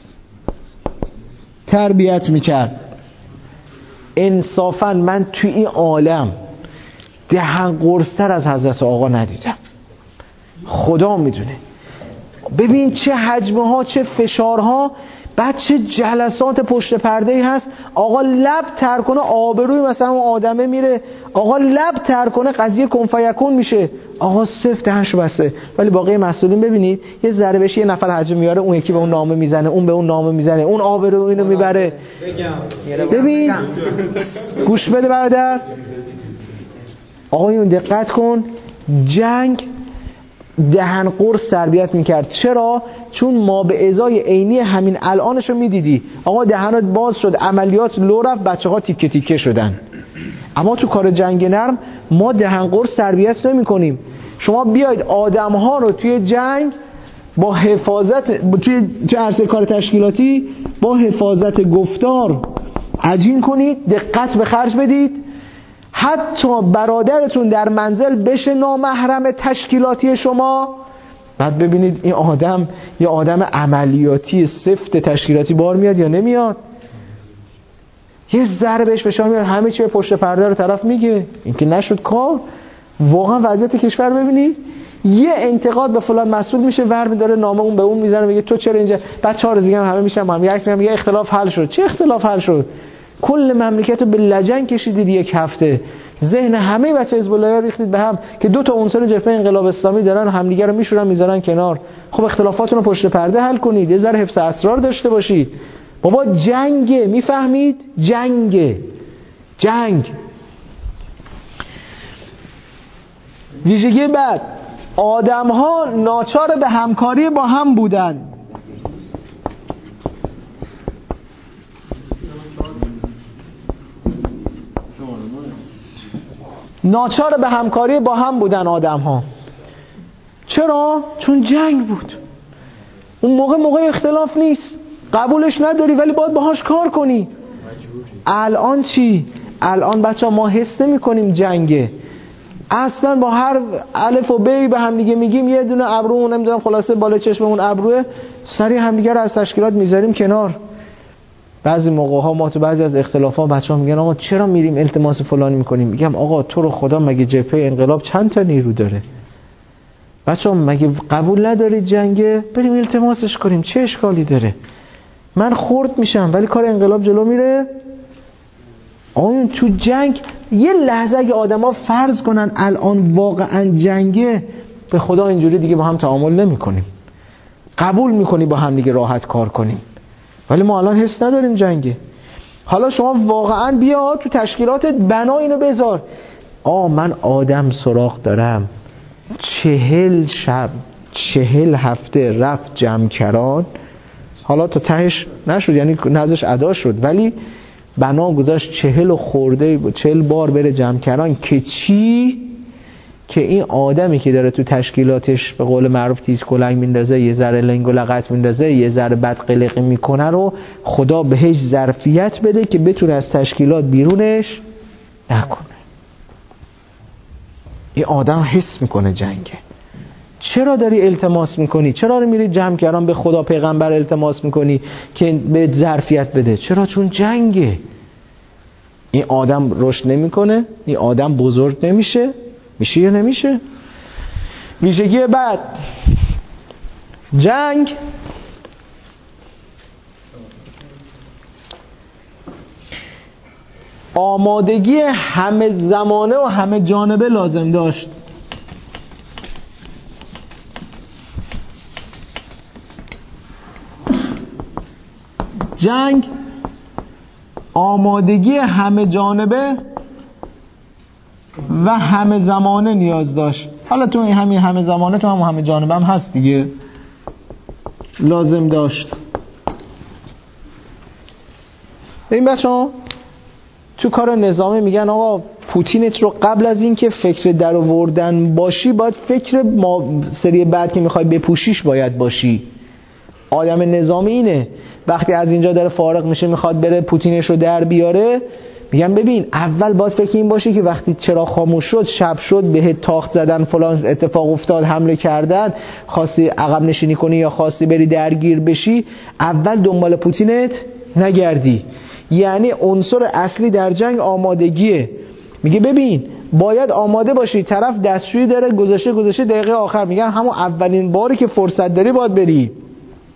تربیت میکرد. انصافا من توی این عالم دهن قرص تر از حضرت آقا ندیدم، خدا میدونه. ببین چه حجمه ها، چه فشارها، بعد چه جلسات پشت پرده ای هست. آقا لب تر کنه آبروی مثلا اون آدمه میره، آقا لب تر کنه قضیه کن فیکون میشه. آقا صفر دهنشو بسته، ولی باقی مسئولین ببینید یه ذره بشه یه نفر حجم میاره، اون یکی به اون نامه میزنه، اون به اون نامه میزنه، اون آبرو اینو میبره. ببین گوش بده برادر، آقایون دقت کن، جنگ دهن قرص تربیت میکرد. چرا؟ چون ما به ازای عینی همین الانشو میدیدی، آقا دهنات باز شد، عملیات لو رفت، بچه ها تیکه تیکه شدن. اما تو کار جنگ نرم ما دهن قرص تربیت نمی کنیم. شما بیاید آدم ها رو توی جنگ با حفاظت توی توی عرصه کار تشکیلاتی با حفاظت گفتار عجین کنید، دقت به خرج بدید، حتی برادرتون در منزل بشه نامحرم تشکیلاتی شما. بعد ببینید این آدم یه آدم عملیاتی سفت تشکیلاتی بار میاد یا نمیاد. یه ذره بهش فشار میاد، همه چی پشت پرده رو طرف میگه، این که نشد کار. واقعا وضعیت کشور ببینید، یه انتقاد به فلان مسئول میشه، ور میداره نامه اون به اون میزنه، میگه تو چرا اینجا، بعد چهار روز دیگه هم همه میشن با هم یه عکس میگن یه اختلاف حل شد. چه اختلاف حل شد؟ کل مملکت رو به لجن کشیدید یک هفته، ذهن همه بچه حزب الله ریختید به هم که دو تا عنصر جبهه انقلاب اسلامی دارن همدیگه رو میشورن میذارن کنار. خب اختلافاتونو پشت پرده حل کنید، یه ذره حفظ اسرار داشته باشید. بابا جنگه، میفهمید؟ جنگه، جنگ. ویژگی بعد، آدم ها ناچار به همکاری با هم بودن. ناچار به همکاری با هم بودن آدم ها. چرا؟ چون جنگ بود. اون موقع موقع اختلاف نیست، قبولش نداری ولی باید باهاش کار کنی. الان چی؟ الان بچه ها ما حس نمی کنیم جنگه، اصلا با هر الف و بی به هم دیگه میگیم، یه دونه ابرو نمیدونم خلاصه بالا چشممون ابروه، سری هم دیگه رو از تشکیلات میذاریم کنار. بعضی موقع ها ما تو بعضی از اختلافات بچه‌ها میگن آقا چرا میریم التماس فلانی میکنیم؟ میگم آقا تو رو خدا مگه جبهه انقلاب چند تا نیرو داره؟ بچه‌ها مگه قبول ندارید جنگه؟ بریم التماسش کنیم، چه اشکالی داره؟ من خرد میشم ولی کار انقلاب جلو میره. آیون تو جنگ یه لحظه اگه آدما فرض کنن الان واقعا جنگه، به خدا اینجوری دیگه با هم تعامل نمی‌کنیم، قبول می‌کنی با هم دیگه راحت کار کنیم، ولی ما الان حس نداریم جنگه. حالا شما واقعا بیا تو تشکیلاتت بنا اینو بذار، آ من آدم سراغ دارم، چهل شب چهل هفته رفت جمع‌کران، حالا تا تهش نشد یعنی نازش ادا شد، ولی بنا گذاشت چهل و خورده چهل بار بره جمع‌کران که چی؟ که این آدمی که داره تو تشکیلاتش به قول معروف تیز کلنگ میندازه، یه ذره لنگ و لغت میندازه، یه ذره بد قلقی میکنه رو خدا بهش ظرفیت بده که بتونه از تشکیلات بیرونش نکنه. این آدم حس میکنه جنگه. چرا داری التماس میکنی؟ چرا میری جمع کردن به خدا پیغمبر التماس میکنی که به ظرفیت بده؟ چرا؟ چون جنگه. این آدم رشد نمیکنه، این آدم بزرگ نمیشه. میشه یا نمیشه؟ ویژگی بعد، جنگ آمادگی همه زمانه و همه جانبه لازم داشت. جنگ آمادگی همه جانبه و همه زمانه نیاز داشت. حالا تو این همین همه زمانه تو هم همه جانبه هم هست دیگه، لازم داشت. این بچه‌ها تو کار نظامی میگن آقا پوتینت رو قبل از این که فکر در آوردن باشی باید فکر ما سری بعد که میخوای بپوشیش باید باشی. آدم نظامی اینه، وقتی از اینجا داره فارغ میشه میخواد بره پوتینش رو در بیاره، میگم ببین اول باید فکر این باشی که وقتی چرا خاموش شد، شب شد، بهت تاخت زدن، فلان اتفاق افتاد، حمله کردن، خواستی عقب نشینی کنی یا خواستی بری درگیر بشی، اول دنبال پوتینت نگردی. یعنی عنصر اصلی در جنگ آمادگیه. میگه ببین باید آماده باشی، طرف دستشویی داره گذاشته گذاشته دقیقه آخر، میگن همون اولین باری که فرصت داری باید بری.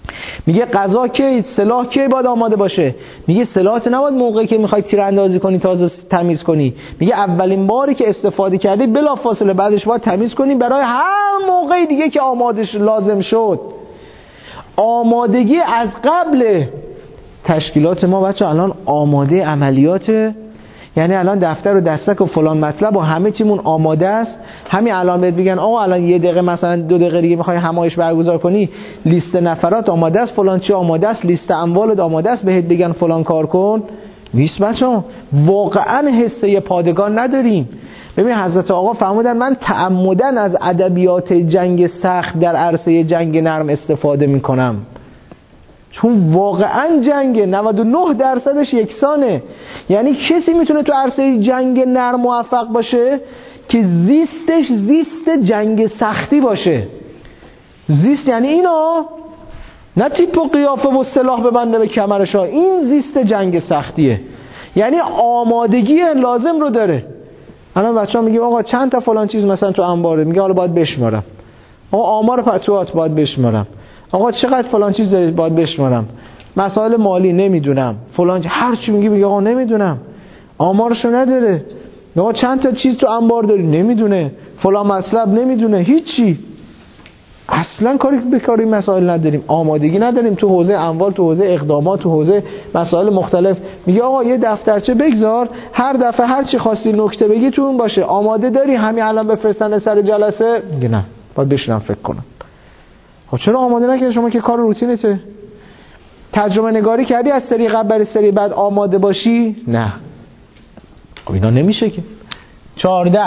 میگه غذا کی، سلاح کی باید آماده باشه؟ میگه سلاحت نباید موقعی که میخوای تیراندازی کنی تازه تمیز کنی. میگه اولین باری که استفاده کردی بلافاصله بعدش باید تمیز کنی برای هر موقعی دیگه که آمادش لازم شد. آمادگی از قبل. تشکیلات ما بچه الان آماده عملیاته، یعنی الان دفتر و دستک و فلان مطلب و همه چیمون آماده است. همین الان بهت بگن آقا الان یه دقیقه مثلا دو دقیقه دیگه میخوای همایش برگزار کنی، لیست نفرات آماده است، فلان چی آماده است، لیست اموالت آماده است، بهت بگن فلان کار کن. نیست بچه‌ها، واقعا حسه پادگان نداریم. ببین حضرت آقا فرمودن من تعمدن از ادبیات جنگ سخت در عرصه جنگ نرم استفاده میکنم، چون واقعا جنگ نود و نه درصدش یکسانه. یعنی کسی میتونه تو عرصه جنگ نرم موفق باشه که زیستش زیست جنگ سختی باشه. زیست یعنی اینا، نه تیپ و قیافه و سلاح ببنده به کمرش ها، این زیست جنگ سختیه. یعنی آمادگی لازم رو داره. الان بچه ها میگیم آقا چند تا فلان چیز مثلا تو انباره، میگه حالا باید بشمارم. آقا آمار پتوات باید بشمارم. آقا چقدر فلان چیز دارید باید بشمارم. مسائل مالی نمیدونم، فلان چیز هر چی میگی میگه آقا نمیدونم، آمارشو نداره. آقا چند تا چیز تو انبار داری، نمیدونه. فلان مطلب نمیدونه، هیچی. اصلا کاری به کاری مسائل نداریم، آمادگی نداریم تو حوزه اموال، تو حوزه اقدامات، تو حوزه مسائل مختلف. میگه آقا یه دفترچه بگذار، هر دفعه هر چی خواستی نکته بگی تو اون باشه. آماده داری همین الان بفرستن سر جلسه؟ میگه نه، باید بشینم فکر کنم. خب چرا آماده نکردی؟ شما که کار روتینته. تجربه نگاری کردی از سری قبل برای سری بعد آماده باشی؟ نه. خب اینا نمیشه که. چهارده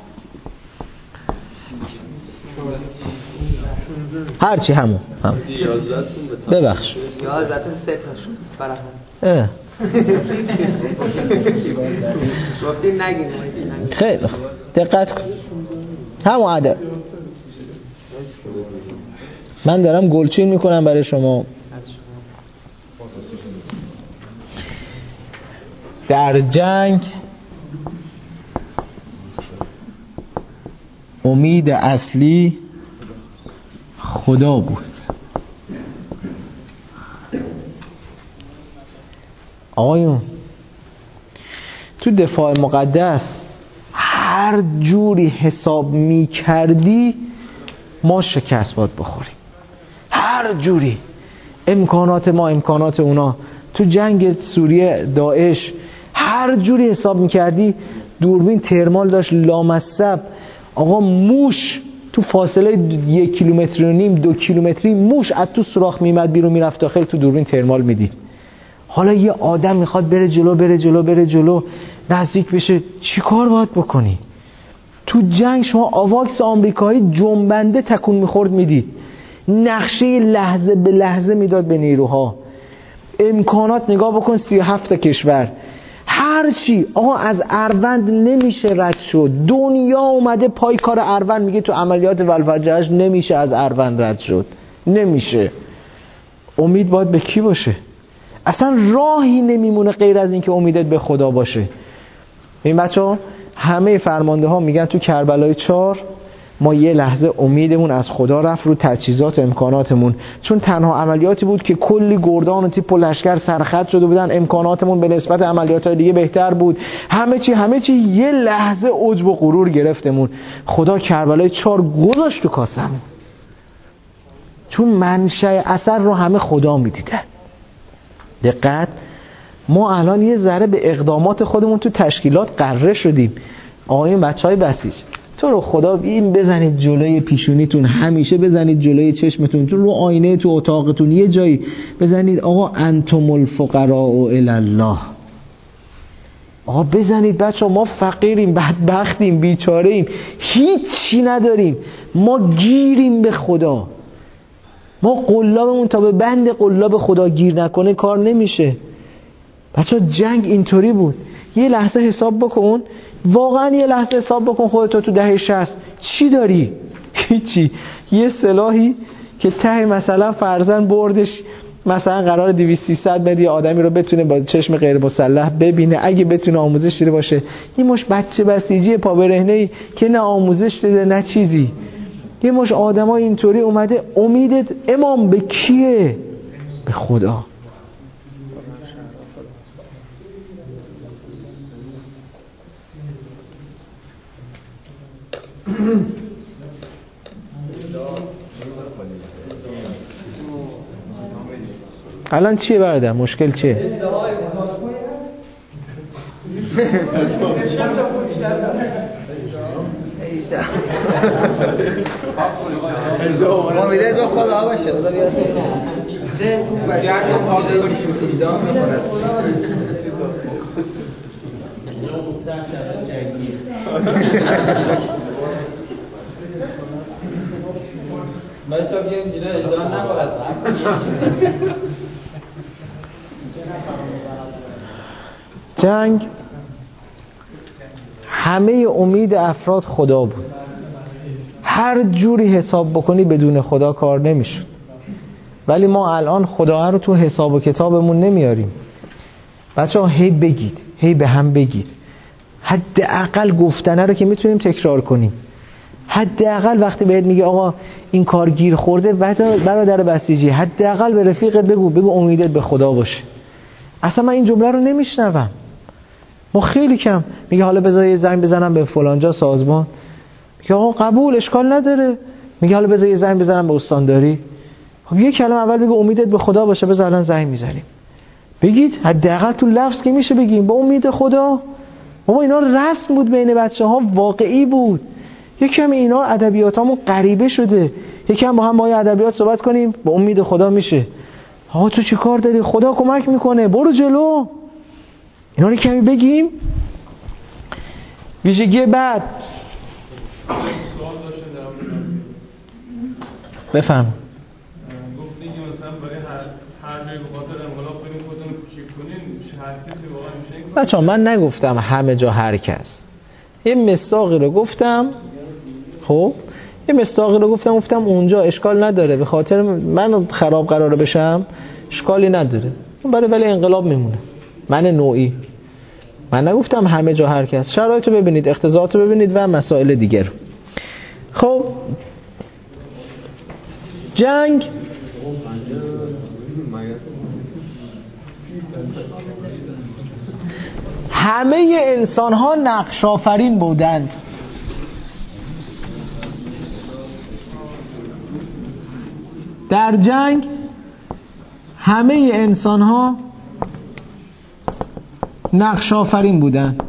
هرچی همون هم. ببخش یازدهتون سه تا شد فرحان. گفتیم نگیم. خیلی دقت کن همون عدد. من دارم گلچین میکنم برای شما. در جنگ امید اصلی خدا بود. آقایون تو دفاع مقدس هر جوری حساب می کردی ما شکست باید بخوریم، هر جوری. امکانات ما امکانات اونا. تو جنگ سوریه داعش هر جوری حساب می کردی دوربین ترمال داشت لامصب. آقا موش تو فاصله یک کیلومتر و نیم دو کیلومتری موش از تو سوراخ میمد بیرون میرفت داخل، تو دوربین ترمال میدید. حالا یه آدم میخواد بره جلو بره جلو بره جلو نزدیک بشه، چی کار باید بکنی؟ تو جنگ شما آواکس آمریکایی جنبنده تکون میخورد میدید، نقشه لحظه به لحظه میداد به نیروها. امکانات نگاه بکن، سی و هفت کشور هرچی. آقا از اروند نمیشه رد شد. دنیا اومده پای کار اروند، میگه تو عملیات ولفجرش نمیشه از اروند رد شد، نمیشه. امید باید به کی باشه؟ اصلا راهی نمیمونه غیر از این که امیدت به خدا باشه. این بچه ها همه فرمانده ها میگن تو کربلای چهار ما یه لحظه امیدمون از خدا رفت رو تجهیزات امکاناتمون، چون تنها عملیاتی بود که کلی گردان و تیپ و لشکر سرخط شده بودن، امکاناتمون به نسبت عملیات‌های دیگه بهتر بود، همه چی همه چی یه لحظه عجب و غرور گرفتمون. خدا کربلای چهار گذاشت تو کاسمون، چون منشأ اثر رو همه خدا میدیدن. دقت، ما الان یه ذره به اقدامات خودمون تو تشکیلات قره شدیم. آقایون بچهای بسیج تو رو خدا این بزنید جلوی پیشونیتون، همیشه بزنید جلوی چشمتون، تو رو آینه تو اتاقتون یه جایی بزنید آقا انتم الفقراء الی الله. آقا بزنید بچه ما فقیریم، بدبختیم، بیچاره‌ایم، هیچی نداریم، ما گیریم به خدا. ما قلابمون تا به بند قلاب خدا گیر نکنه کار نمیشه. بچه جنگ اینطوری بود. یه لحظه حساب بکن، واقعا یه لحظه حساب بکن خودتو تو دهه شصت چی داری؟ هیچی. یه سلاحی که ته مثلا فرزن بردش مثلا قرار دویست سیصد متر یه آدمی رو بتونه با چشم غیر مسلح ببینه، اگه بتونه آموزش دیده باشه. این مش بچه بسیجی پا برهنه‌ای که نه آموزش دیده نه چیزی. یه مش آدم های اینطوری اومده امیدت امام به کیه؟ به خدا. الان چیه برادر؟ مشکل چیه؟ امیده دو خدا باشه خدا بیاد باید تا بگیم جنه اجدان نبارد. جنگ همه امید افراد خدا بود. هر جوری حساب بکنی بدون خدا کار نمیشد. ولی ما الان خدا رو تو حساب و کتابمون نمیاریم. بچه‌ها هی بگید، هی به هم بگید. حداقل گفتنه رو که میتونیم تکرار کنیم. حداقل وقتی بهت میگه آقا این کار گیر خورده، برادر بسیجی حداقل به رفیقت بگو بگو امیدت به خدا باشه. اصلا من این جمله رو نمیشنوم. ما خیلی کم میگه حالا بذار یه زنگ بزنم به فلانجا سازمان، میگه آقا قبول اشکال نداره، میگه حالا بذار یه زنگ بزنم به استانداری. خب یه کلمه اول بگو امیدت به خدا باشه، بذار الان زنگ میزنیم. بگید حداقل تو لفظ که میشه بگیم با امید خدا. بابا اینا رسم بود بین بچه‌ها، واقعی بود. یکم اینا ادبیاتامون غریبه شده. یکم با هم ما ادبیات صحبت کنیم با امید خدا میشه. آقا تو چی کار داری؟ خدا کمک میکنه، برو جلو. اینا رو کمی بگیم. ویژگی بعد بفهم. گفتی که مثلا برای هر هر جای بخاطر انقلاب کنیم خودتون کوچیک کنین، هر کسی واقعا میشه؟ بچه‌ها من نگفتم همه جا هر کس. یه مصداقی رو گفتم. خب یه مصداقی رو گفتم گفتم اونجا اشکال نداره، به خاطر من خراب قراره بشم اشکالی نداره، برای ولی انقلاب میمونه. من نوعی من نگفتم همه جا هر کس. شرایط رو ببینید، اقتضاعات رو ببینید و مسائل دیگر. خب جنگ همه انسان ها نقش آفرین بودند. در جنگ همه انسان ها نقش آفرین بودند.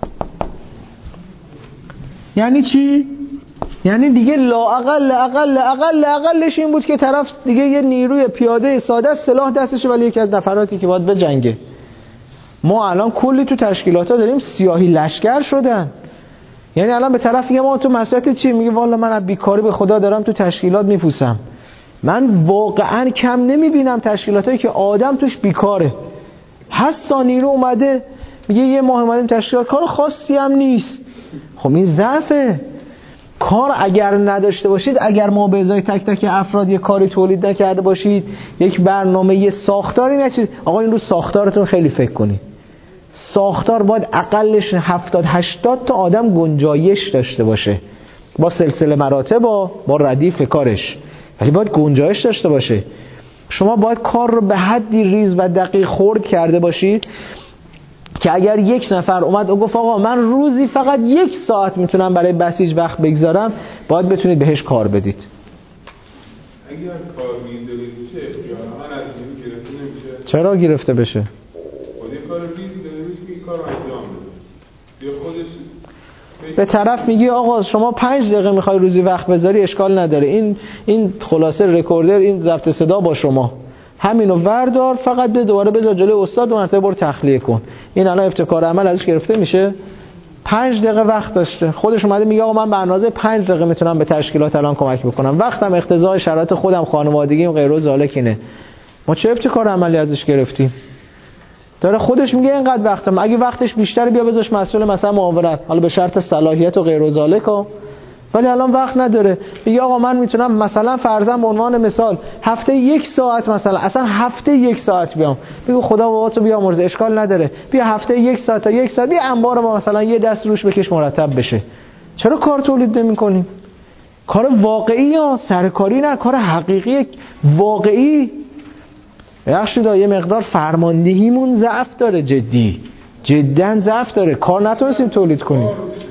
یعنی چی؟ یعنی دیگه لااقل لااقل لااقل لااقلش این بود که طرف دیگه یه نیروی پیاده ساده سلاح دستشه ولی یکی از نفراتی که باید بجنگه. ما الان کلی تو تشکیلات ها داریم سیاهی لشکر شدن. یعنی الان به طرف میگه ما تو مسئله چی؟ میگه والا من از بیکاری به خدا دارم تو تشکیلات میپوسم. من واقعا کم نمیبینم تشکیلاتایی که آدم توش بیکاره. هستا نیرو اومده میگه یه ماه اومدیم تشکیلات، کار خاصی هم نیست. خب این ضعفه. کار اگر نداشته باشید، اگر ما به ازای تک تک افراد یه کاری تولید نکرده باشید، یک برنامه، یه ساختاری نچید. آقا این رو ساختارتون خیلی فکر کنید. ساختار باید اقلش هفتاد هشتاد تا آدم گنجایش داشته باشه، با سلسله مراتب با با ردیف کارش، ولی باید گنجایش داشته باشه. شما باید کار رو به حدی ریز و دقیق خرد کرده باشید که اگر یک نفر اومد و گفت آقا من روزی فقط یک ساعت میتونم برای بسیج وقت بگذارم، باید بتونید بهش کار بدید. اگر کار می‌دارید چه؟ یا من از این گرفته نمیشه؟ چرا گرفته بشه؟ خود یه کار ریزی داره میشه که این کار انجام بده. یا خودش به طرف میگی آقا شما پنج دقیقه میخوای روزی وقت بذاری، اشکال نداره، این این خلاصه رکوردر، این ضبط صدا با شما، همینو وردار، فقط به دوباره بذار جلوی استاد و مرتبه برو تخلیه کن. این الان ابتکار عمل ازش گرفته میشه. پنج دقیقه وقت داشته، خودش اومده میگه آقا من برنامه پنج دقیقه میتونم به تشکیلات الان کمک بکنم، وقتم اقتضای شرایط خودم، خانوادگیم، غیر و ذالک اینه. ما چه ابتکار عملی ازش گرفتیم؟ داره خودش میگه اینقدر وقتم، اگه وقتش بیشتر بیا بذارش مسئول مثلا معاونت، حالا به شرط صلاحیت و غیر و ذالک، ولی الان وقت نداره. میگه آقا من میتونم مثلا فرضاً به عنوان مثال هفته یک ساعت، مثلا اصلا هفته یک ساعت بیام. بگو خدا باباتو بیامرزه، اشکال نداره، بیا هفته یک ساعت تا یک ساعت بیا انبار با مثلا یه دست روش بکش مرتب بشه. چرا کار تولید نمی‌کنیم؟ کار واقعی ها، سرکاری نه، کار حقیقی واقعی. بخشید یه مقدار فرماندهیمون ضعف داره، جدی جدا ضعف داره، کار نتونستیم تولید کنیم.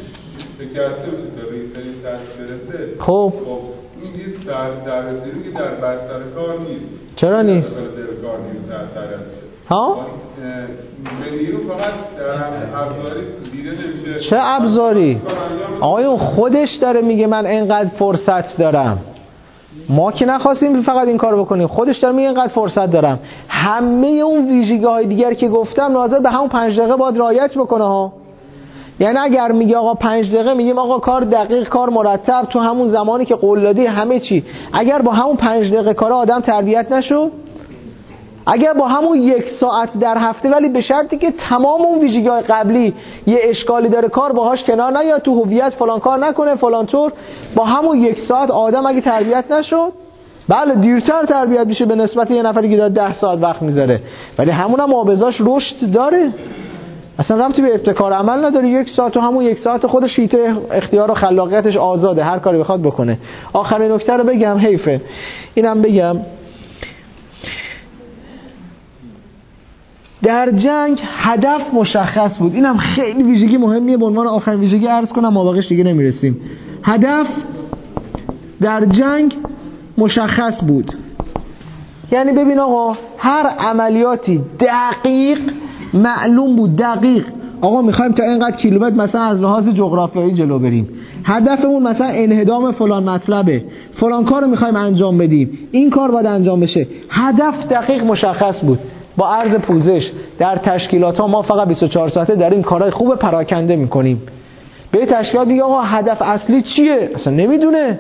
خب این نیست در در که در بستر کار نیست. چرا نیست؟ ها؟ منیرو فقط در ابزاری دیده نمیشه. چه ابزاری؟ آقایون خودش داره میگه من اینقدر فرصت دارم. ما که نخواستیم فقط این کار بکنیم، خودش داره میگه اینقدر فرصت دارم. همه اون ویژگی‌های دیگر که گفتم ناظر به همون پنج دقیقه باید رعایت بکنه ها. یعنی اگر میگه آقا پنج دقیقه، میگیم آقا کار دقیق، کار مرتب، تو همون زمانی که قول دادی همه چی. اگر با همون پنج دقیقه کار آدم تربیت نشو، اگر با همون یک ساعت در هفته، ولی به شرطی که تمام اون ویژگی‌های قبلی یه اشکالی داره کار باهاش کنار نیاد، تو هویت فلان کار نکنه فلان طور، با همون یک ساعت آدم اگه تربیت نشد، بله دیرتر تربیت میشه به نسبت یه نفری که داره ده ساعت وقت میذاره، ولی همون هم معاوضه‌اش رشد داره. اصلا ربطی به ابتکار عمل نداره. یک ساعت و همون یک ساعت خودش هیته اختیار و خلاقیتش آزاده، هر کاری بخواد بکنه. آخرین نکته رو بگم، حیفه اینم بگم، در جنگ هدف مشخص بود. اینم خیلی ویژگی مهمیه، به عنوان آخرین ویژگی عرض کنم، ما باقیش دیگه نمیرسیم. هدف در جنگ مشخص بود. یعنی ببین آقا هر عملیاتی دقیق معلوم بود، دقیق آقا میخوایم تا اینقدر کیلومتر مثلا از لحاظ جغرافیایی جلو بریم، هدفمون مثلا انهدام فلان مطلبه، فلان کار رو میخوایم انجام بدیم، این کار باید انجام بشه. هدف دقیق مشخص بود. با عرض پوزش در تشکیلات ها ما فقط بیست و چهار ساعته در این کارهای خوب پراکنده میکنیم. به تشکیلات میگه آقا هدف اصلی چیه؟ اصلا نمیدونه.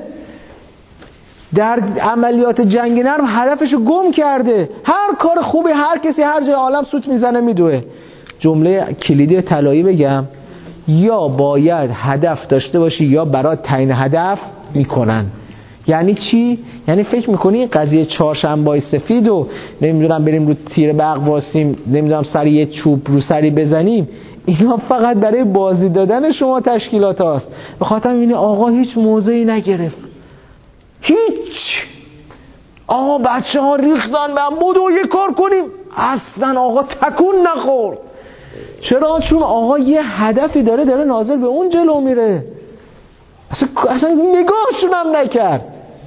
در عملیات جنگ نرم هدفشو گم کرده. هر کار خوبی هر کسی هر جای عالم سوت میزنه میدوه. جمله کلیدی طلایی بگم، یا باید هدف داشته باشی یا برات تعیین هدف میکنن. یعنی چی؟ یعنی فکر میکنی این قضیه چهارشنبه‌های سفید و نمیدونم بریم رو تیر برق واسیم، نمیدونم سری یه چوب رو سری بزنیم، اینا فقط برای بازی دادن شما تشکیلات هاست. به خاطر اینه آقا هیچ موضعی نگرفت، هیچ. آقا بچه ها ریختن من بودو یه کار کنیم، اصلا آقا تکون نخورد. چرا؟ چون آقا یه هدفی داره، داره ناظر به اون جلو میره، اصلا, اصلا نگاهشون هم نکرد.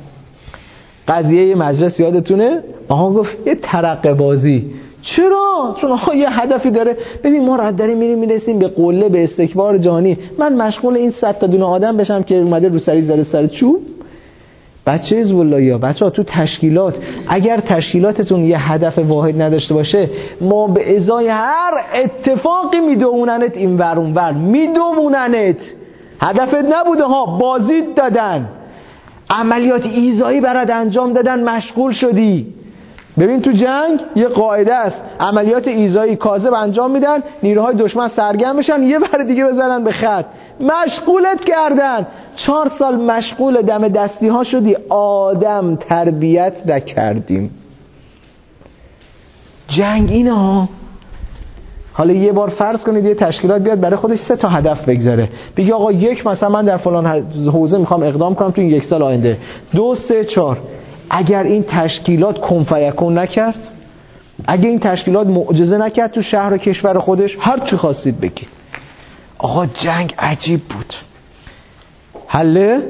قضیه یه مجلس یادتونه؟ آقا گفت یه ترقه بازی. چرا؟ چون آقا یه هدفی داره. ببین ما رد داریم میریم میرسیم به قله، به استکبار جهانی، من مشغول این صد تا دونه آدم بشم که اومده رو سری زده سر چوب؟ بچه حزب الله یا بچه ها تو تشکیلات، اگر تشکیلاتتون یه هدف واحد نداشته باشه، ما به ازای هر اتفاقی میدوننت این ور اون ور، میدوننت. هدفت نبوده ها، بازیت دادن، عملیات ایذایی برات انجام دادن، مشغول شدی. ببین تو جنگ یه قاعده است، عملیات ایذایی کاذب انجام میدن، نیروهای دشمن سرگرم میشن، یه بار دیگه بزنن به خط، مشغولت کردن. چهار سال مشغول دم دستی ها شدی، آدم تربیت نکردیم. جنگ اینه ها. حالا یه بار فرض کنید یه تشکیلات بیاد برای خودش سه تا هدف بگذاره، بگی آقا یک مثلا من در فلان حوزه میخوام اقدام کنم تو این یک سال آینده، دو سه چهار. اگر این تشکیلات کن فیکون نکرد، اگر این تشکیلات معجزه نکرد تو شهر و کشور خودش، هر چی خواستید بگید. آقا جنگ عجیب بود. حله؟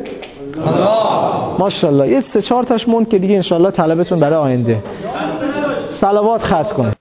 ماشاءالله. یه سه چهار تاش موند که دیگه انشالله طلبتون برای آینده. صلوات ختم کن.